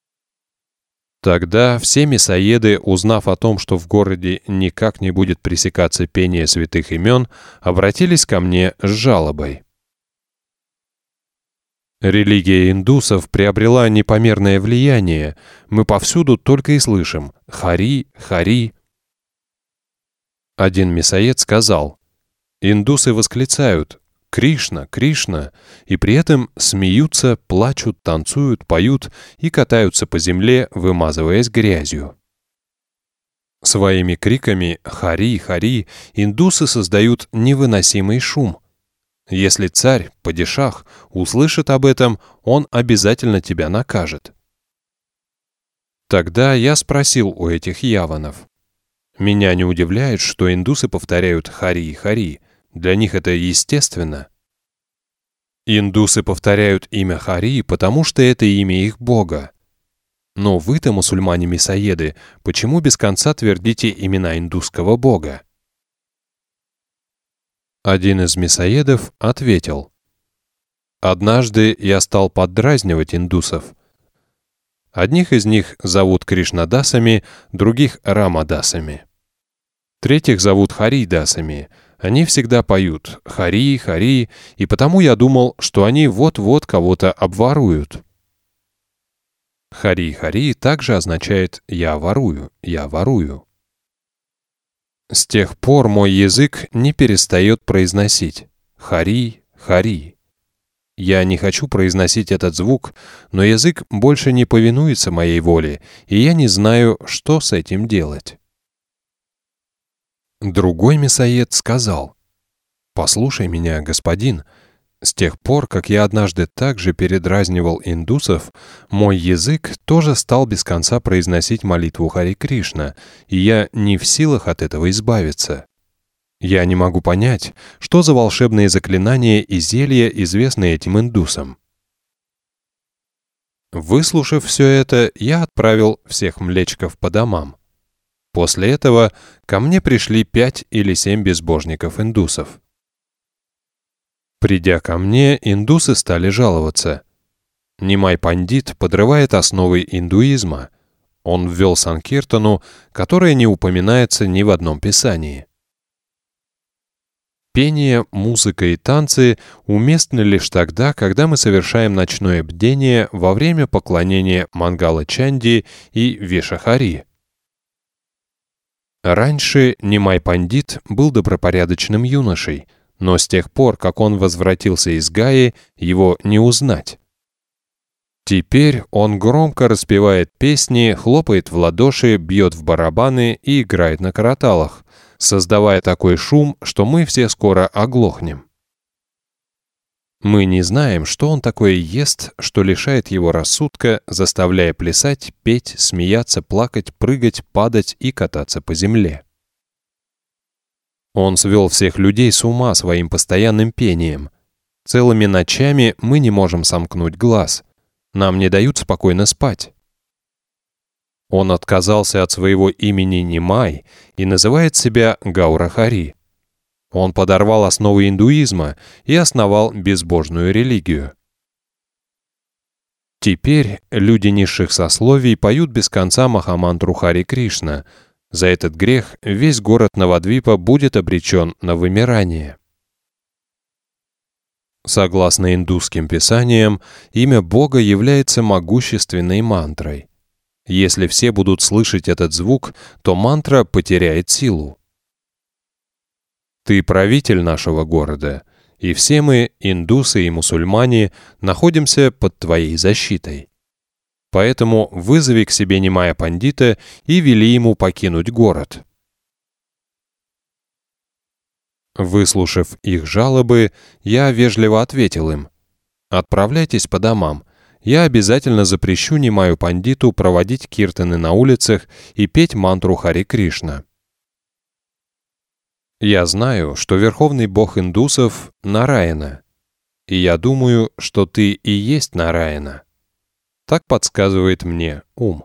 Тогда все мясоеды, узнав о том, что в городе никак не будет пресекаться пение святых имен, обратились ко мне с жалобой. Религия индусов приобрела непомерное влияние. Мы повсюду только и слышим «Хари, Хари». Один мясоед сказал: «Индусы восклицают «Кришна, Кришна», и при этом смеются, плачут, танцуют, поют и катаются по земле, вымазываясь грязью». Своими криками «Хари, Хари» индусы создают невыносимый шум. Если царь, падишах, услышит об этом, он обязательно тебя накажет. Тогда я спросил у этих яванов. Меня не удивляет, что индусы повторяют «Хари, Хари». Для них это естественно. Индусы повторяют имя Хари, потому что это имя их бога. Но вы-то, мусульмане-мясоеды, почему без конца твердите имена индусского бога? Один из мясоедов ответил: «Однажды я стал поддразнивать индусов. Одних из них зовут Кришнадасами, других — Рамадасами. Третьих зовут Харидасами. Они всегда поют «Хари, Хари», и потому я думал, что они вот-вот кого-то обворуют». «Хари, Хари» также означает «я ворую, я ворую». С тех пор мой язык не перестает произносить «Хари, Хари». Я не хочу произносить этот звук, но язык больше не повинуется моей воле, и я не знаю, что с этим делать. Другой мясоед сказал: «Послушай меня, господин, с тех пор, как я однажды также передразнивал индусов, мой язык тоже стал без конца произносить молитву Хари Кришна, и я не в силах от этого избавиться. Я не могу понять, что за волшебные заклинания и зелья известны этим индусам». Выслушав все это, я отправил всех млечков по домам. После этого ко мне пришли пять или семь безбожников-индусов. Придя ко мне, индусы стали жаловаться. Нимай Пандит подрывает основы индуизма. Он ввел санкиртану, которая не упоминается ни в одном писании. Пение, музыка и танцы уместны лишь тогда, когда мы совершаем ночное бдение во время поклонения Мангала-чанди и Вишахари. Раньше Нимай Пандит был добропорядочным юношей, но с тех пор, как он возвратился из Гаи, его не узнать. Теперь он громко распевает песни, хлопает в ладоши, бьет в барабаны и играет на караталах, создавая такой шум, что мы все скоро оглохнем. Мы не знаем, что он такое ест, что лишает его рассудка, заставляя плясать, петь, смеяться, плакать, прыгать, падать и кататься по земле. Он свел всех людей с ума своим постоянным пением. Целыми ночами мы не можем сомкнуть глаз. Нам не дают спокойно спать. Он отказался от своего имени Нимай и называет себя Гаурахари. Он подорвал основы индуизма и основал безбожную религию. Теперь люди низших сословий поют без конца Махамантру Хари Кришна. За этот грех весь город Навадвипа будет обречен на вымирание. Согласно индусским писаниям, имя Бога является могущественной мантрой. Если все будут слышать этот звук, то мантра потеряет силу. Ты правитель нашего города, и все мы, индусы и мусульмане, находимся под твоей защитой. Поэтому вызови к себе Нимая Пандита и вели ему покинуть город». Выслушав их жалобы, я вежливо ответил им: «Отправляйтесь по домам. Я обязательно запрещу Нимаю Пандиту проводить киртаны на улицах и петь мантру Хари Кришна. Я знаю, что верховный бог индусов — Нараяна, и я думаю, что ты и есть Нараяна. Так подсказывает мне ум».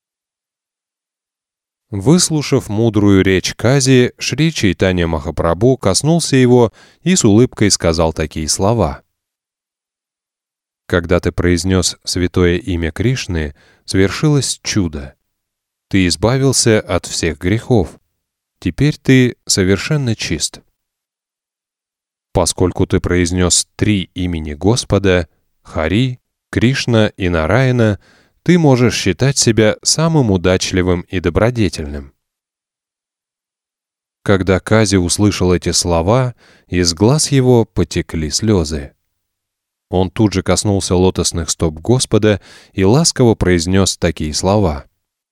Выслушав мудрую речь Кази, Шри Чайтанья Махапрабху коснулся его и с улыбкой сказал такие слова: «Когда ты произнес святое имя Кришны, свершилось чудо. Ты избавился от всех грехов. Теперь ты совершенно чист. Поскольку ты произнес три имени Господа — Хари, Кришна и Нараяна, ты можешь считать себя самым удачливым и добродетельным». Когда Кази услышал эти слова, из глаз его потекли слезы. Он тут же коснулся лотосных стоп Господа и ласково произнес такие слова: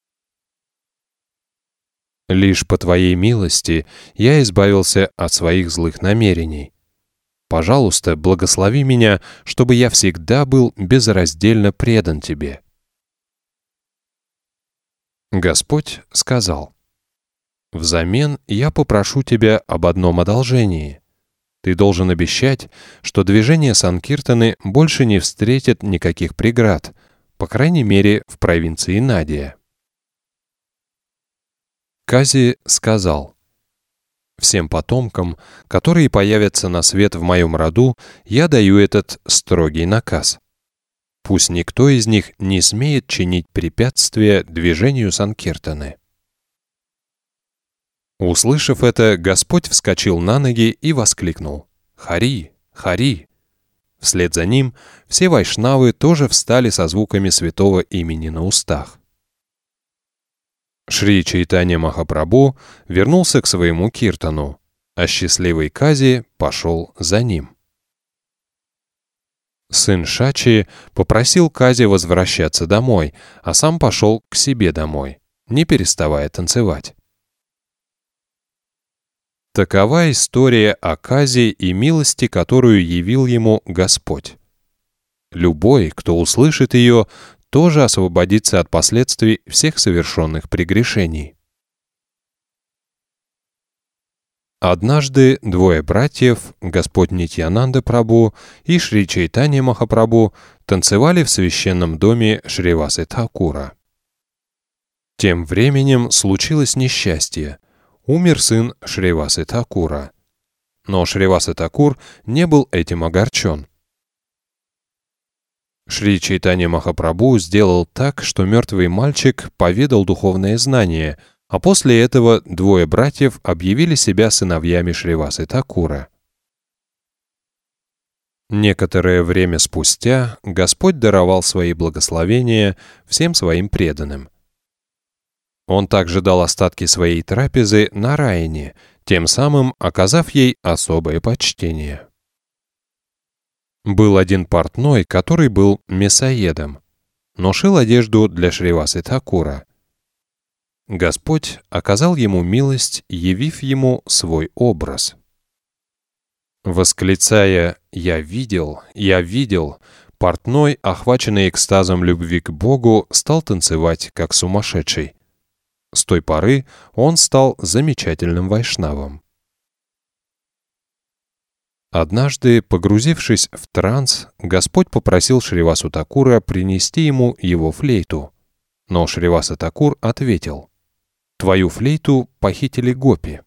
«Лишь по твоей милости я избавился от своих злых намерений. Пожалуйста, благослови меня, чтобы я всегда был безраздельно предан тебе». Господь сказал: «Взамен я попрошу тебя об одном одолжении. Ты должен обещать, что движение Санкиртаны больше не встретит никаких преград, по крайней мере, в провинции Надия». Кази сказал: «Всем потомкам, которые появятся на свет в моем роду, я даю этот строгий наказ. Пусть никто из них не смеет чинить препятствия движению Санкиртаны». Услышав это, Господь вскочил на ноги и воскликнул: «Хари! Хари!». Вслед за ним все вайшнавы тоже встали со звуками святого имени на устах. Шри Чайтанья Махапрабху вернулся к своему киртану, а счастливый Кази пошел за ним. Сын Шачи попросил Кази возвращаться домой, а сам пошел к себе домой, не переставая танцевать. Такова история о Кази и милости, которую явил ему Господь. Любой, кто услышит ее, тоже освободится от последствий всех совершенных прегрешений. Однажды двое братьев, Господь Нитьянанда Прабху и Шри Чайтанья Махапрабху, танцевали в священном доме Шривасы Тхакура. Тем временем случилось несчастье. Умер сын Шривасы Тхакура. Но Шриваса Тхакур не был этим огорчен. Шри Чайтанья Махапрабху сделал так, что мертвый мальчик поведал духовное знание, а после этого двое братьев объявили себя сыновьями Шривасы Тхакура. Некоторое время спустя Господь даровал свои благословения всем своим преданным. Он также дал остатки своей трапезы Нараяне, тем самым оказав ей особое почтение. Был один портной, который был мясоедом, но шил одежду для Шривасы Тхакура. Господь оказал ему милость, явив ему свой образ. Восклицая «Я видел, я видел», портной, охваченный экстазом любви к Богу, стал танцевать как сумасшедший. С той поры он стал замечательным вайшнавом. Однажды, погрузившись в транс, Господь попросил Шривасу Тхакура принести ему его флейту. Но Шриваса Тхакур ответил: «Твою флейту похитили гопи».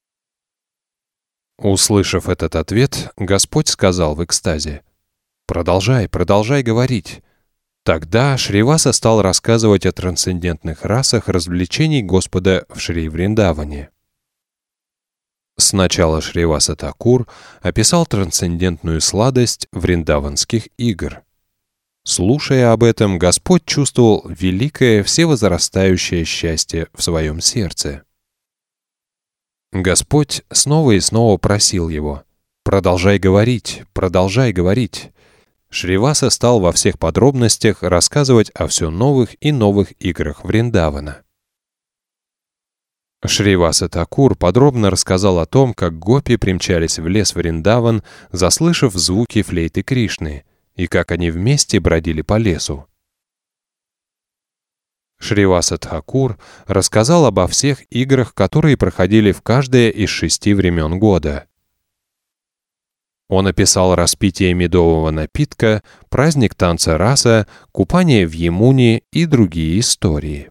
Услышав этот ответ, Господь сказал в экстазе: «Продолжай, продолжай говорить. Тогда Шриваса стал рассказывать о трансцендентных расах развлечений Господа в Шри-Вриндаване. Сначала Шриваса Такур описал трансцендентную сладость вриндаванских игр. Слушая об этом, Господь чувствовал великое всевозрастающее счастье в своем сердце. Господь снова и снова просил его: «Продолжай говорить, продолжай говорить». Шриваса стал во всех подробностях рассказывать о все новых и новых играх Вриндавана. Шриваса Такур подробно рассказал о том, как гопи примчались в лес Вриндаван, заслышав звуки флейты Кришны, и как они вместе бродили по лесу. Шриваса Такур рассказал обо всех играх, которые проходили в каждое из шести времен года. Он описал распитие медового напитка, праздник танца раса, купание в Ямуне и другие истории.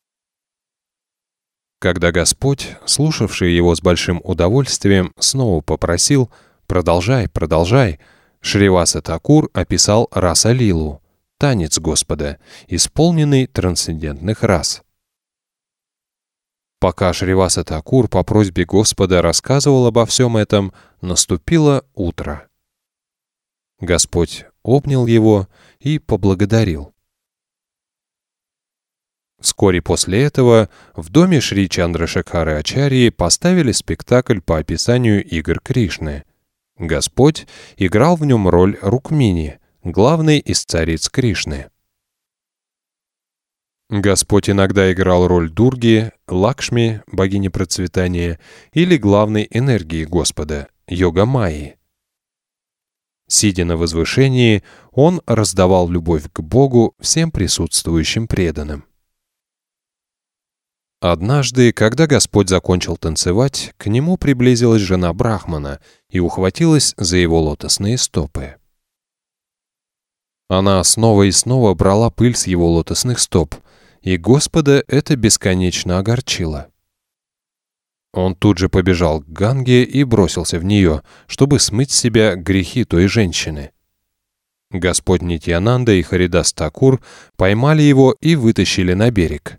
Когда Господь, слушавший его с большим удовольствием, снова попросил: «Продолжай, продолжай», Шриваса Такур описал раса-лилу, танец Господа, исполненный трансцендентных рас. Пока Шриваса Такур по просьбе Господа рассказывал обо всем этом, наступило утро. Господь обнял его и поблагодарил. Вскоре после этого в доме Шри Чандрашекхары Ачарьи поставили спектакль по описанию игр Кришны. Господь играл в нем роль Рукмини, главной из цариц Кришны. Господь иногда играл роль Дурги, Лакшми, богини процветания, или главной энергии Господа, Йога-майи. Сидя на возвышении, он раздавал любовь к Богу всем присутствующим преданным. Однажды, когда Господь закончил танцевать, к нему приблизилась жена Брахмана и ухватилась за его лотосные стопы. Она снова и снова брала пыль с его лотосных стоп, и Господа это бесконечно огорчило. Он тут же побежал к Ганге и бросился в нее, чтобы смыть с себя грехи той женщины. Господь Нитьянанда и Харидас Такур поймали его и вытащили на берег.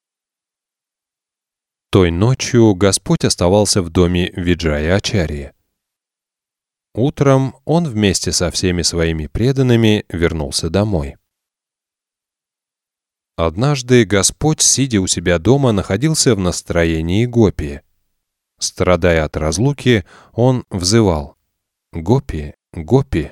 Той ночью Господь оставался в доме Виджая Ачарьи. Утром он вместе со всеми своими преданными вернулся домой. Однажды Господь, сидя у себя дома, находился в настроении гопи. Страдая от разлуки, он взывал: «Гопи, гопи».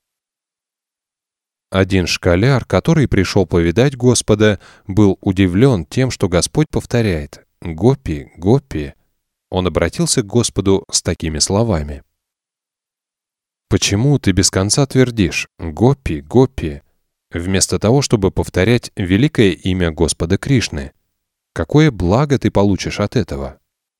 Один школяр, который пришел повидать Господа, был удивлен тем, что Господь повторяет: «Гопи, гопи». Он обратился к Господу с такими словами: «Почему ты без конца твердишь «Гопи, гопи», вместо того, чтобы повторять великое имя Господа Кришны? Какое благо ты получишь от этого?»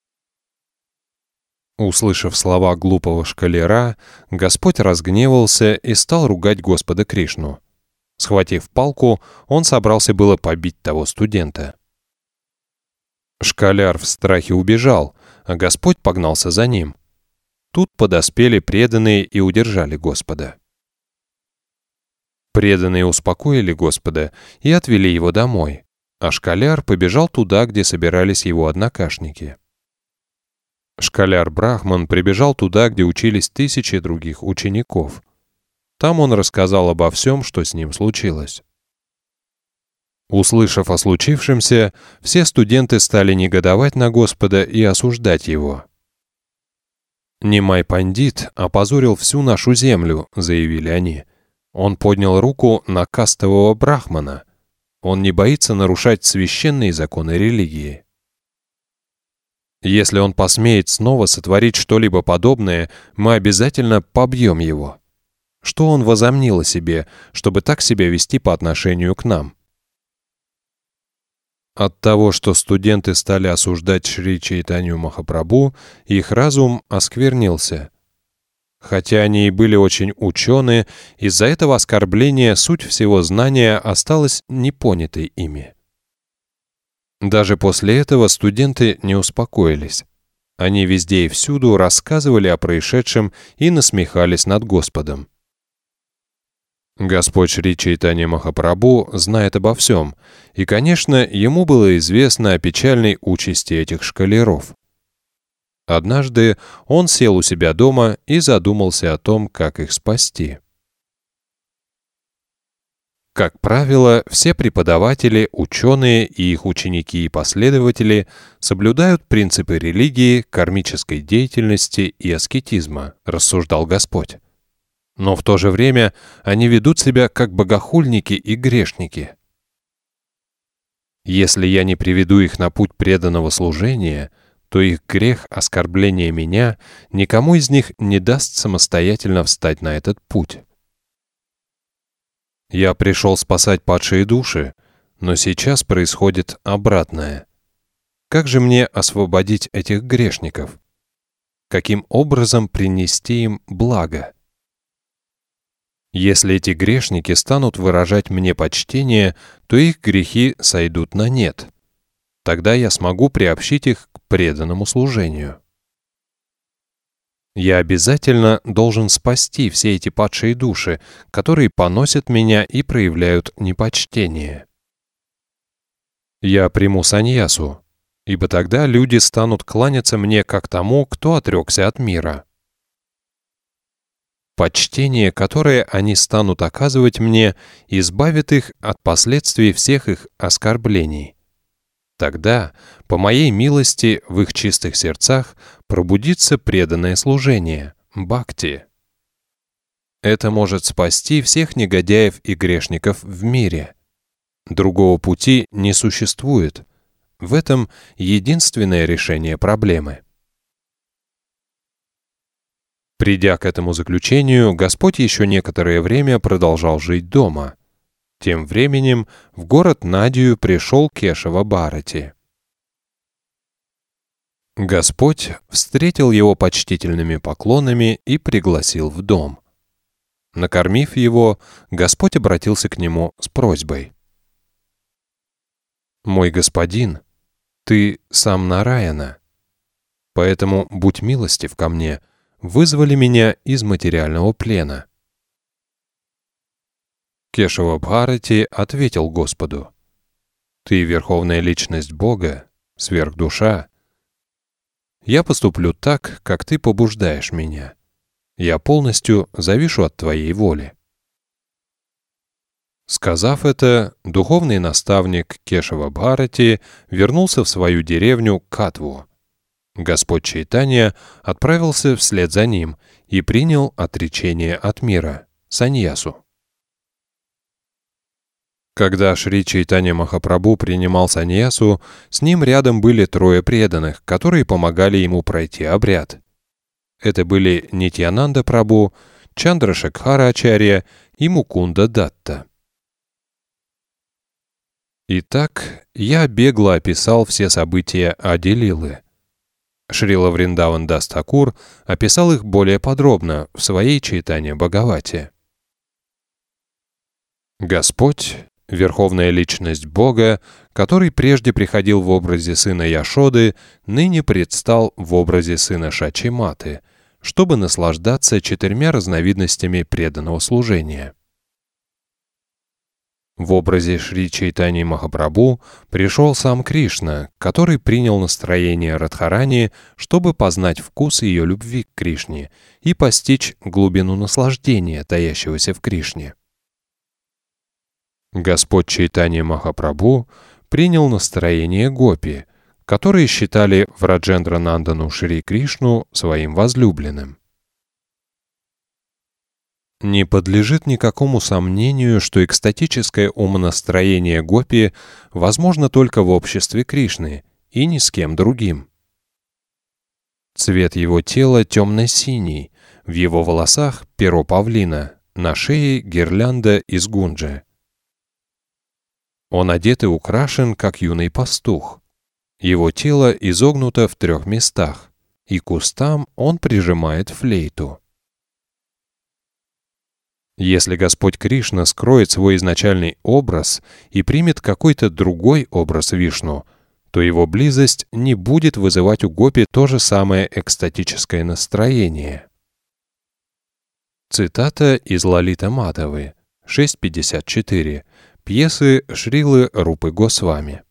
Услышав слова глупого школяра, Господь разгневался и стал ругать Господа Кришну. Схватив палку, он собрался было побить того студента. Школяр в страхе убежал, а Господь погнался за ним. Тут подоспели преданные и удержали Господа. Преданные успокоили Господа и отвели его домой, а школяр побежал туда, где собирались его однокашники. Школяр Брахман прибежал туда, где учились тысячи других учеников. Там он рассказал обо всем, что с ним случилось. Услышав о случившемся, все студенты стали негодовать на Господа и осуждать его. «Нимай Пандит опозорил всю нашу землю», — заявили они. «Он поднял руку на кастового брахмана. Он не боится нарушать священные законы религии. Если он посмеет снова сотворить что-либо подобное, мы обязательно побьем его. Что он возомнил о себе, чтобы так себя вести по отношению к нам?» От того, что студенты стали осуждать Шри Чайтанью Махапрабху, их разум осквернился. Хотя они и были очень ученые, из-за этого оскорбления суть всего знания осталась непонятой ими. Даже после этого студенты не успокоились. Они везде и всюду рассказывали о происшедшем и насмехались над Господом. Господь Шри Чайтанья Махапрабху знает обо всем, и, конечно, ему было известно о печальной участи этих школяров. Однажды он сел у себя дома и задумался о том, как их спасти. Как правило, все преподаватели, ученые и их ученики и последователи соблюдают принципы религии, кармической деятельности и аскетизма, рассуждал Господь. Но в то же время они ведут себя как богохульники и грешники. Если я не приведу их на путь преданного служения, то их грех оскорбления меня никому из них не даст самостоятельно встать на этот путь. Я пришел спасать падшие души, но сейчас происходит обратное. Как же мне освободить этих грешников? Каким образом принести им благо? Если эти грешники станут выражать мне почтение, то их грехи сойдут на нет. Тогда я смогу приобщить их к преданному служению. Я обязательно должен спасти все эти падшие души, которые поносят меня и проявляют непочтение. Я приму саньясу, ибо тогда люди станут кланяться мне как тому, кто отрекся от мира. Почтение, которое они станут оказывать мне, избавит их от последствий всех их оскорблений. Тогда, по моей милости, в их чистых сердцах пробудится преданное служение, бхакти. Это может спасти всех негодяев и грешников в мире. Другого пути не существует. В этом единственное решение проблемы. Придя к этому заключению, Господь еще некоторое время продолжал жить дома. Тем временем в город Надию пришел Кешава Бхарати. Господь встретил его почтительными поклонами и пригласил в дом. Накормив его, Господь обратился к нему с просьбой. «Мой господин, ты сам Нараяна, поэтому будь милостив ко мне, вызвали меня из материального плена». Кешава Бхарати ответил Господу: «Ты верховная личность Бога, сверхдуша. Я поступлю так, как ты побуждаешь меня. Я полностью завишу от твоей воли». Сказав это, духовный наставник Кешава Бхарати вернулся в свою деревню Катву. Господь Чайтанья отправился вслед за ним и принял отречение от мира, саньясу. Когда Шри Чайтанья Махапрабху принимал саньясу, с ним рядом были трое преданных, которые помогали ему пройти обряд. Это были Нитьянанда Прабху, Чандрашекхара Ачарья и Мукунда Датта. Итак, я бегло описал все события Ади-лилы. Шрила Вриндаван Дас Такур описал их более подробно в своей Чайтанья Бхагавате. Господь, верховная личность Бога, который прежде приходил в образе сына Яшоды, ныне предстал в образе сына Шачиматы, чтобы наслаждаться четырьмя разновидностями преданного служения. В образе Шри Чайтаньи Махапрабху пришел сам Кришна, который принял настроение Радхарани, чтобы познать вкус ее любви к Кришне и постичь глубину наслаждения, таящегося в Кришне. Господь Чайтанья Махапрабху принял настроение гопи, которые считали Враджендра Нандану Шри Кришну своим возлюбленным. Не подлежит никакому сомнению, что экстатическое умонастроение гопи возможно только в обществе Кришны и ни с кем другим. Цвет его тела темно-синий, в его волосах перо павлина, на шее гирлянда из гунджи. Он одет и украшен, как юный пастух. Его тело изогнуто в трех местах, и к устам он прижимает флейту. Если Господь Кришна скроет свой изначальный образ и примет какой-то другой образ Вишну, то его близость не будет вызывать у гопи то же самое экстатическое настроение. Цитата из Лалита Мадхавы, шесть пятьдесят четыре, пьесы Шрилы Рупы Госвами.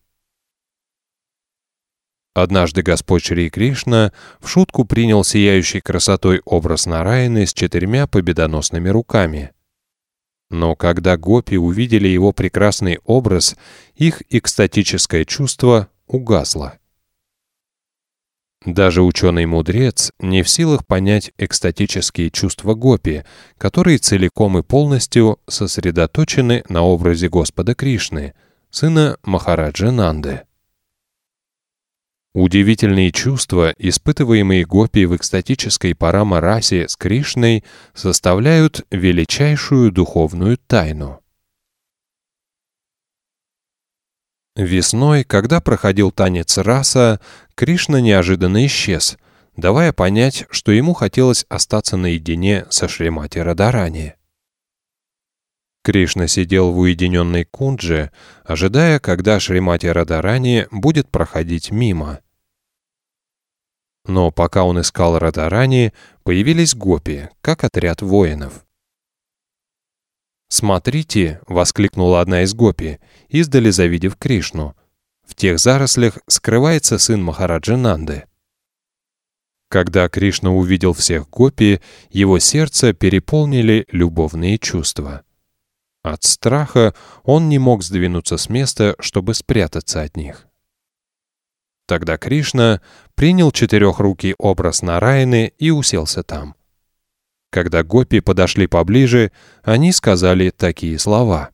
Однажды Господь Шри Кришна в шутку принял сияющий красотой образ Нараяны с четырьмя победоносными руками. Но когда гопи увидели его прекрасный образ, их экстатическое чувство угасло. Даже ученый-мудрец не в силах понять экстатические чувства гопи, которые целиком и полностью сосредоточены на образе Господа Кришны, сына Махараджи Нанды. Удивительные чувства, испытываемые гопи в экстатической парама-расе с Кришной, составляют величайшую духовную тайну. Весной, когда проходил танец раса, Кришна неожиданно исчез, давая понять, что ему хотелось остаться наедине со Шримати Радарани. Кришна сидел в уединенной кундже, ожидая, когда Шримати Радарани будет проходить мимо. Но пока он искал Радарани, появились гопи, как отряд воинов. «Смотрите!» — воскликнула одна из гопи, издали завидев Кришну. «В тех зарослях скрывается сын Махараджи Нанды». Когда Кришна увидел всех гопи, его сердце переполнили любовные чувства. От страха он не мог сдвинуться с места, чтобы спрятаться от них. Тогда Кришна принял четырехрукий образ Нараяны и уселся там. Когда гопи подошли поближе, они сказали такие слова.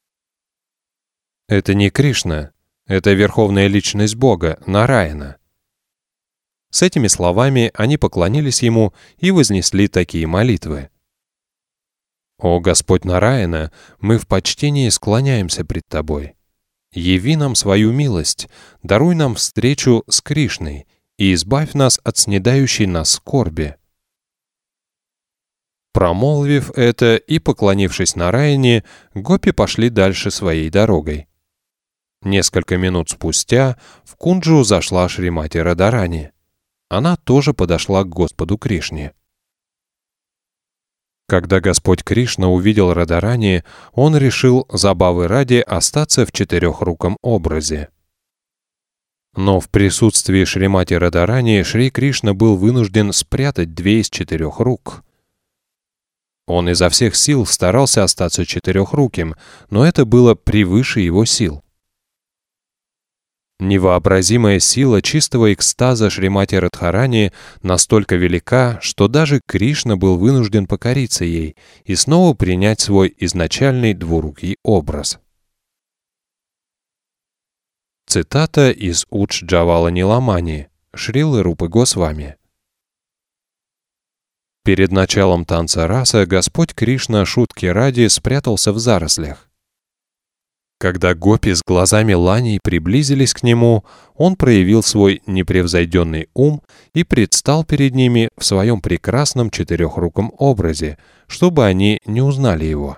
«Это не Кришна, это верховная личность Бога, Нараяна». С этими словами они поклонились ему и вознесли такие молитвы. «О Господь Нараяна, мы в почтении склоняемся пред Тобой. Яви нам свою милость, даруй нам встречу с Кришной и избавь нас от снедающей нас скорби». Промолвив это и поклонившись Нараяне, гопи пошли дальше своей дорогой. Несколько минут спустя в кунджу зашла Шримати Радарани. Она тоже подошла к Господу Кришне. Когда Господь Кришна увидел Радарани, он решил забавы ради остаться в четырехруком образе. Но в присутствии Шримати Радарани Шри Кришна был вынужден спрятать две из четырех рук. Он изо всех сил старался остаться четырехруким, но это было превыше его сил. Невообразимая сила чистого экстаза Шримати Радхарани настолько велика, что даже Кришна был вынужден покориться ей и снова принять свой изначальный двурукий образ. Цитата из Удж Джавала Ниламани, Шрилы Рупы Госвами. Перед началом танца раса Господь Кришна шутки ради спрятался в зарослях. Когда гопи с глазами ланей приблизились к нему, он проявил свой непревзойденный ум и предстал перед ними в своем прекрасном четырехруком образе, чтобы они не узнали его.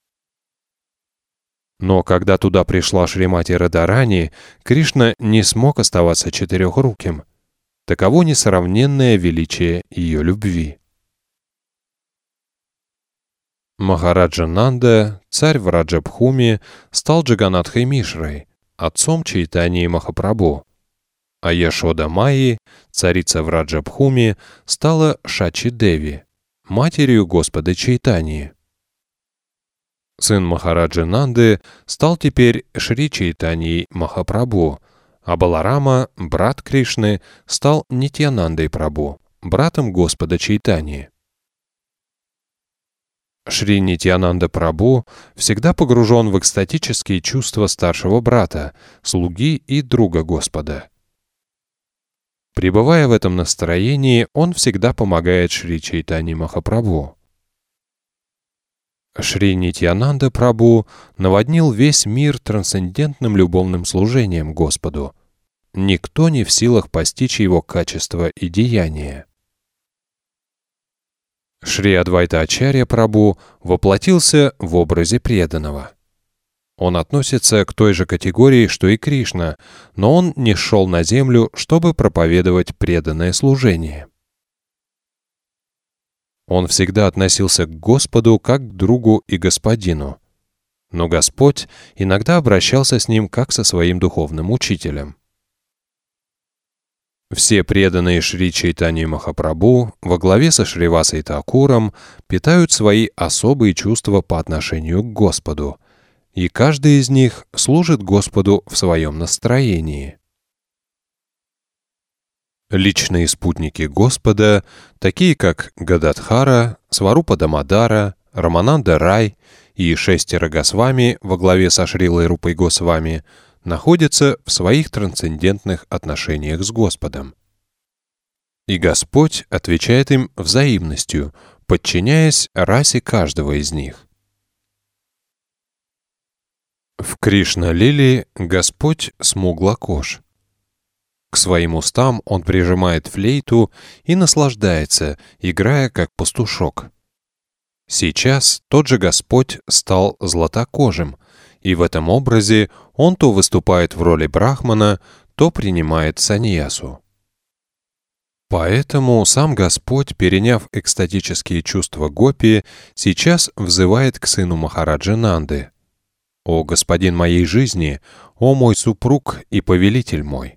Но когда туда пришла Шримати Радарани, Кришна не смог оставаться четырехруким. Таково несравненное величие ее любви. Махараджа Нанда, царь в Раджабхуми, стал Джаганатхой Мишрой, отцом Чайтаньи Махапрабху, а Яшода Майи, царица в Раджабхуми, стала Шачи Деви, матерью Господа Чайтаньи. Сын Махараджи Нанды стал теперь Шри Чайтаньей Махапрабху, а Баларама, брат Кришны, стал Нитьянандой Прабху, братом Господа Чайтаньи. Шри Нитьянанда Прабху всегда погружен в экстатические чувства старшего брата, слуги и друга Господа. Пребывая в этом настроении, он всегда помогает Шри Чайтаньи Махапрабху. Шри Нитьянанда Прабху наводнил весь мир трансцендентным любовным служением Господу. Никто не в силах постичь его качества и деяния. Шри Адвайта Ачарья Прабху воплотился в образе преданного. Он относится к той же категории, что и Кришна, но он не шел на землю, чтобы проповедовать преданное служение. Он всегда относился к Господу как к другу и господину, но Господь иногда обращался с ним как со своим духовным учителем. Все преданные Шри Чайтаньи Махапрабху во главе со Шривасой Такуром питают свои особые чувства по отношению к Господу, и каждый из них служит Господу в своем настроении. Личные спутники Господа, такие как Гададхара, Сварупа Дамодара, Рамананда Рай и шестеро Госвами во главе со Шрилой Рупой Госвами, находятся в своих трансцендентных отношениях с Господом. И Господь отвечает им взаимностью, подчиняясь расе каждого из них. В Кришна-лиле Господь смуглокож. К своим устам он прижимает флейту и наслаждается, играя как пастушок. Сейчас тот же Господь стал златокожим, и в этом образе он то выступает в роли брахмана, то принимает саньясу. Поэтому сам Господь, переняв экстатические чувства гопи, сейчас взывает к сыну Махараджи Нанды: «О господин моей жизни, о мой супруг и повелитель мой!»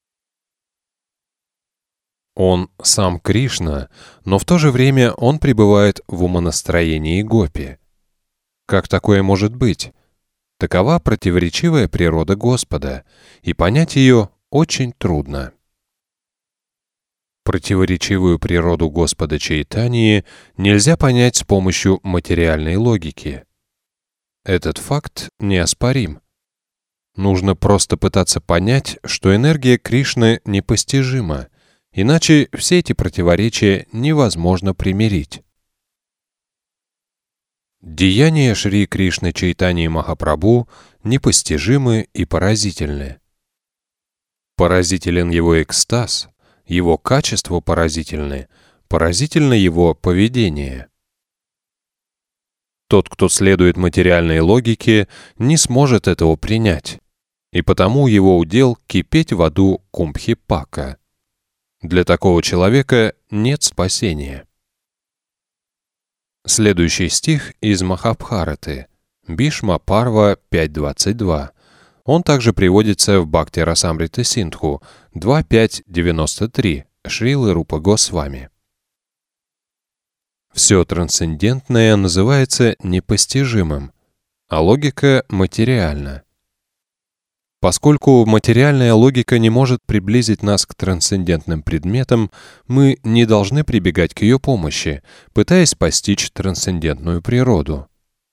Он сам Кришна, но в то же время он пребывает в умонастроении гопи. Как такое может быть? Такова противоречивая природа Господа, и понять ее очень трудно. Противоречивую природу Господа Чайтаньи нельзя понять с помощью материальной логики. Этот факт неоспорим. Нужно просто пытаться понять, что энергия Кришны непостижима, иначе все эти противоречия невозможно примирить. Деяния Шри Кришны Чайтаньи Махапрабху непостижимы и поразительны. Поразителен его экстаз, его качества поразительны, поразительно его поведение. Тот, кто следует материальной логике, не сможет этого принять, и потому его удел кипеть в аду Кумбхипака. Для такого человека нет спасения. Следующий стих из Махабхараты, Бишма Парва пять двадцать два. Он также приводится в Бхакти Расамрита Синдху два пять девяносто три Шрилы Рупа Госвами. Все трансцендентное называется непостижимым, а логика материальна. Поскольку материальная логика не может приблизить нас к трансцендентным предметам, мы не должны прибегать к ее помощи, пытаясь постичь трансцендентную природу.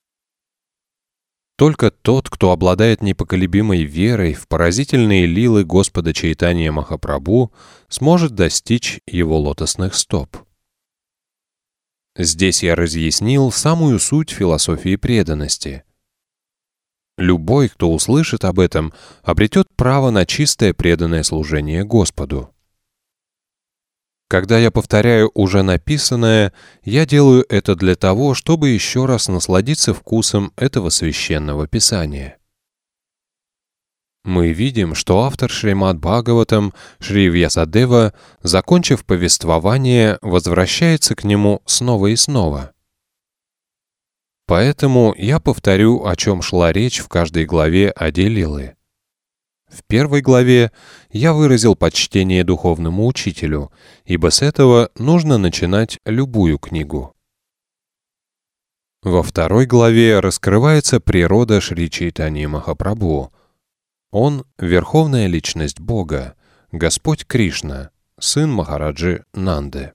Только тот, кто обладает непоколебимой верой в поразительные лилы Господа Чайтаньи Махапрабху, сможет достичь его лотосных стоп. Здесь я разъяснил самую суть философии преданности. Любой, кто услышит об этом, обретет право на чистое преданное служение Господу. Когда я повторяю уже написанное, я делаю это для того, чтобы еще раз насладиться вкусом этого священного писания. Мы видим, что автор Шримад Бхагаватам Шри Вьясадева, закончив повествование, возвращается к нему снова и снова. Поэтому я повторю, о чем шла речь в каждой главе Ади Лилы. В первой главе я выразил почтение духовному учителю, ибо с этого нужно начинать любую книгу. Во второй главе раскрывается природа Шри Чайтаньи Махапрабху. Он — верховная личность Бога, Господь Кришна, сын Махараджи Нанды.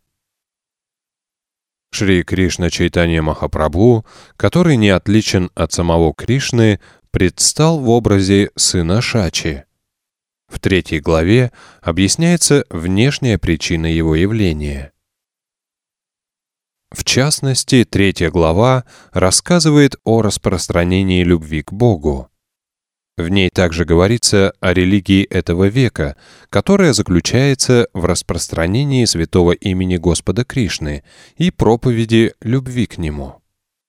Шри Кришна Чайтанья Махапрабху, который не отличен от самого Кришны, предстал в образе сына Шачи. В третьей главе объясняется внешняя причина его явления. В частности, третья глава рассказывает о распространении любви к Богу. В ней также говорится о религии этого века, которая заключается в распространении святого имени Господа Кришны и проповеди любви к Нему.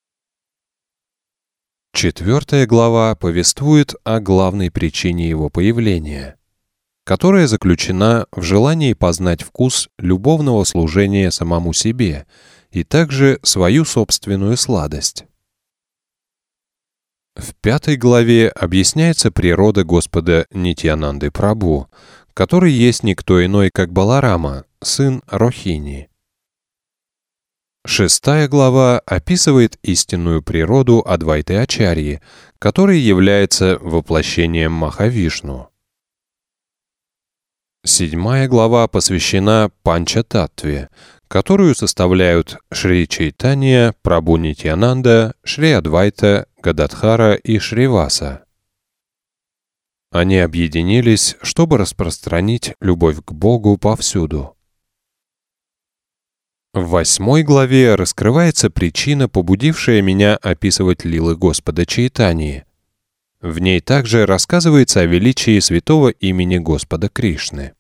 Четвертая глава повествует о главной причине его появления, которая заключена в желании познать вкус любовного служения самому себе и также свою собственную сладость. В пятой главе объясняется природа Господа Нитьянанды Прабху, который есть никто иной, как Баларама, сын Рохини. Шестая глава описывает истинную природу Адвайты Ачарьи, который является воплощением Махавишну. Седьмая глава посвящена Панча-таттве, которую составляют Шри Чайтанья, Прабху Нитьянанда, Шри Адвайта, Гададхара и Шриваса. Они объединились, чтобы распространить любовь к Богу повсюду. В восьмой главе раскрывается причина, побудившая меня описывать лилы Господа Чайтаньи. В ней также рассказывается о величии святого имени Господа Кришны.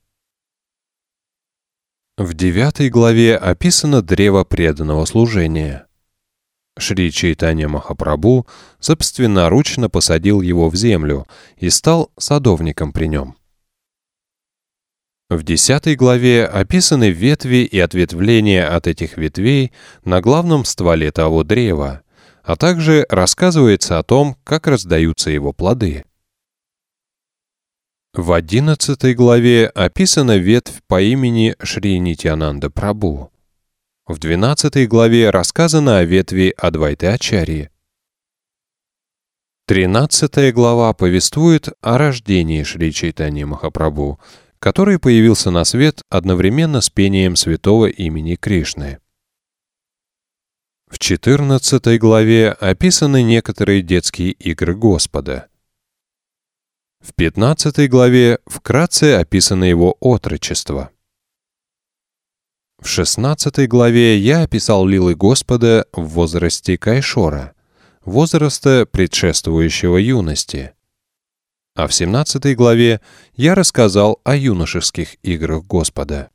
В девятой главе описано древо преданного служения. Шри Чайтанья Махапрабху собственноручно посадил его в землю и стал садовником при нем. В десятой главе описаны ветви и ответвления от этих ветвей на главном стволе того древа, а также рассказывается о том, как раздаются его плоды. В одиннадцатой главе описана ветвь по имени Шри Нитьянанда Прабху. В двенадцатой главе рассказано о ветви Адвайты Ачарьи. тринадцатая глава повествует о рождении Шри Чайтаньи Махапрабху, который появился на свет одновременно с пением святого имени Кришны. В четырнадцатой главе описаны некоторые детские игры Господа. В пятнадцатой главе вкратце описано его отрочество. В шестнадцатой главе я описал лилы Господа в возрасте Кайшора, возраста, предшествующего юности. А в семнадцатой главе я рассказал о юношеских играх Господа.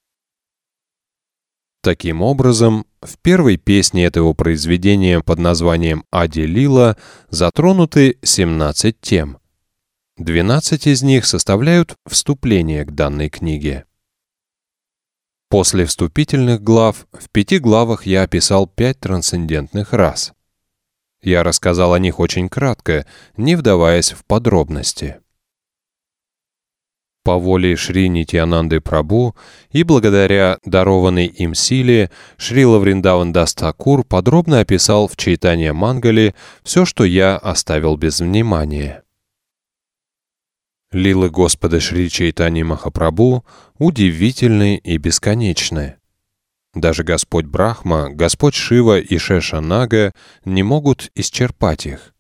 Таким образом, в первой песне этого произведения под названием «Ади-лила» затронуты семнадцать тем. двенадцать из них составляют вступление к данной книге. После вступительных глав в пяти главах я описал пять трансцендентных рас. Я рассказал о них очень кратко, не вдаваясь в подробности. По воле Шри Нитьянанды Прабху и благодаря дарованной им силе Шрила Вриндаван Дас Тхакур подробно описал в Чайтанья Мангале все, что я оставил без внимания. Лилы Господа Шри Чайтаньи Махапрабху удивительны и бесконечны. Даже Господь Брахма, Господь Шива и Шеша-Нага не могут исчерпать их.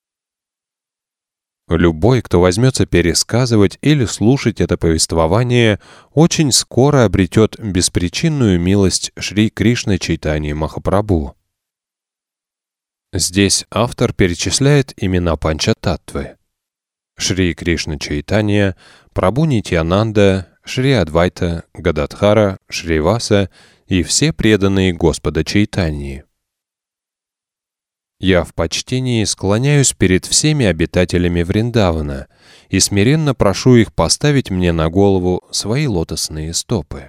Любой, кто возьмется пересказывать или слушать это повествование, очень скоро обретет беспричинную милость Шри Кришны Чайтаньи Махапрабху. Здесь автор перечисляет имена Панча-таттвы: Шри Кришна Чайтанья, Прабху Нитьянанда, Шри Адвайта, Гададхара, Шриваса и все преданные Господа Чайтаньи. Я в почтении склоняюсь перед всеми обитателями Вриндавана и смиренно прошу их поставить мне на голову свои лотосные стопы.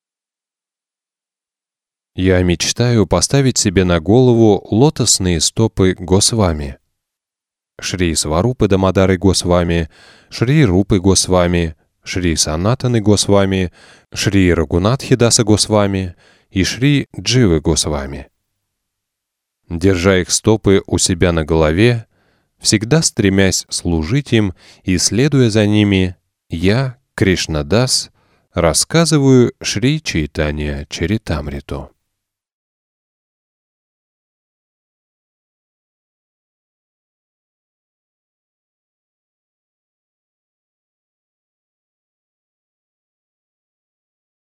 Я мечтаю поставить себе на голову лотосные стопы Госвами. Шри Сварупы Дамодары Госвами, Шри Рупы Госвами, Шри Санатаны Госвами, Шри Рагунатхи Даса Госвами и Шри Дживы Госвами. Держа их стопы у себя на голове, всегда стремясь служить им и следуя за ними, я, Кришнадас, рассказываю Шри Чайтанья Чаритамриту.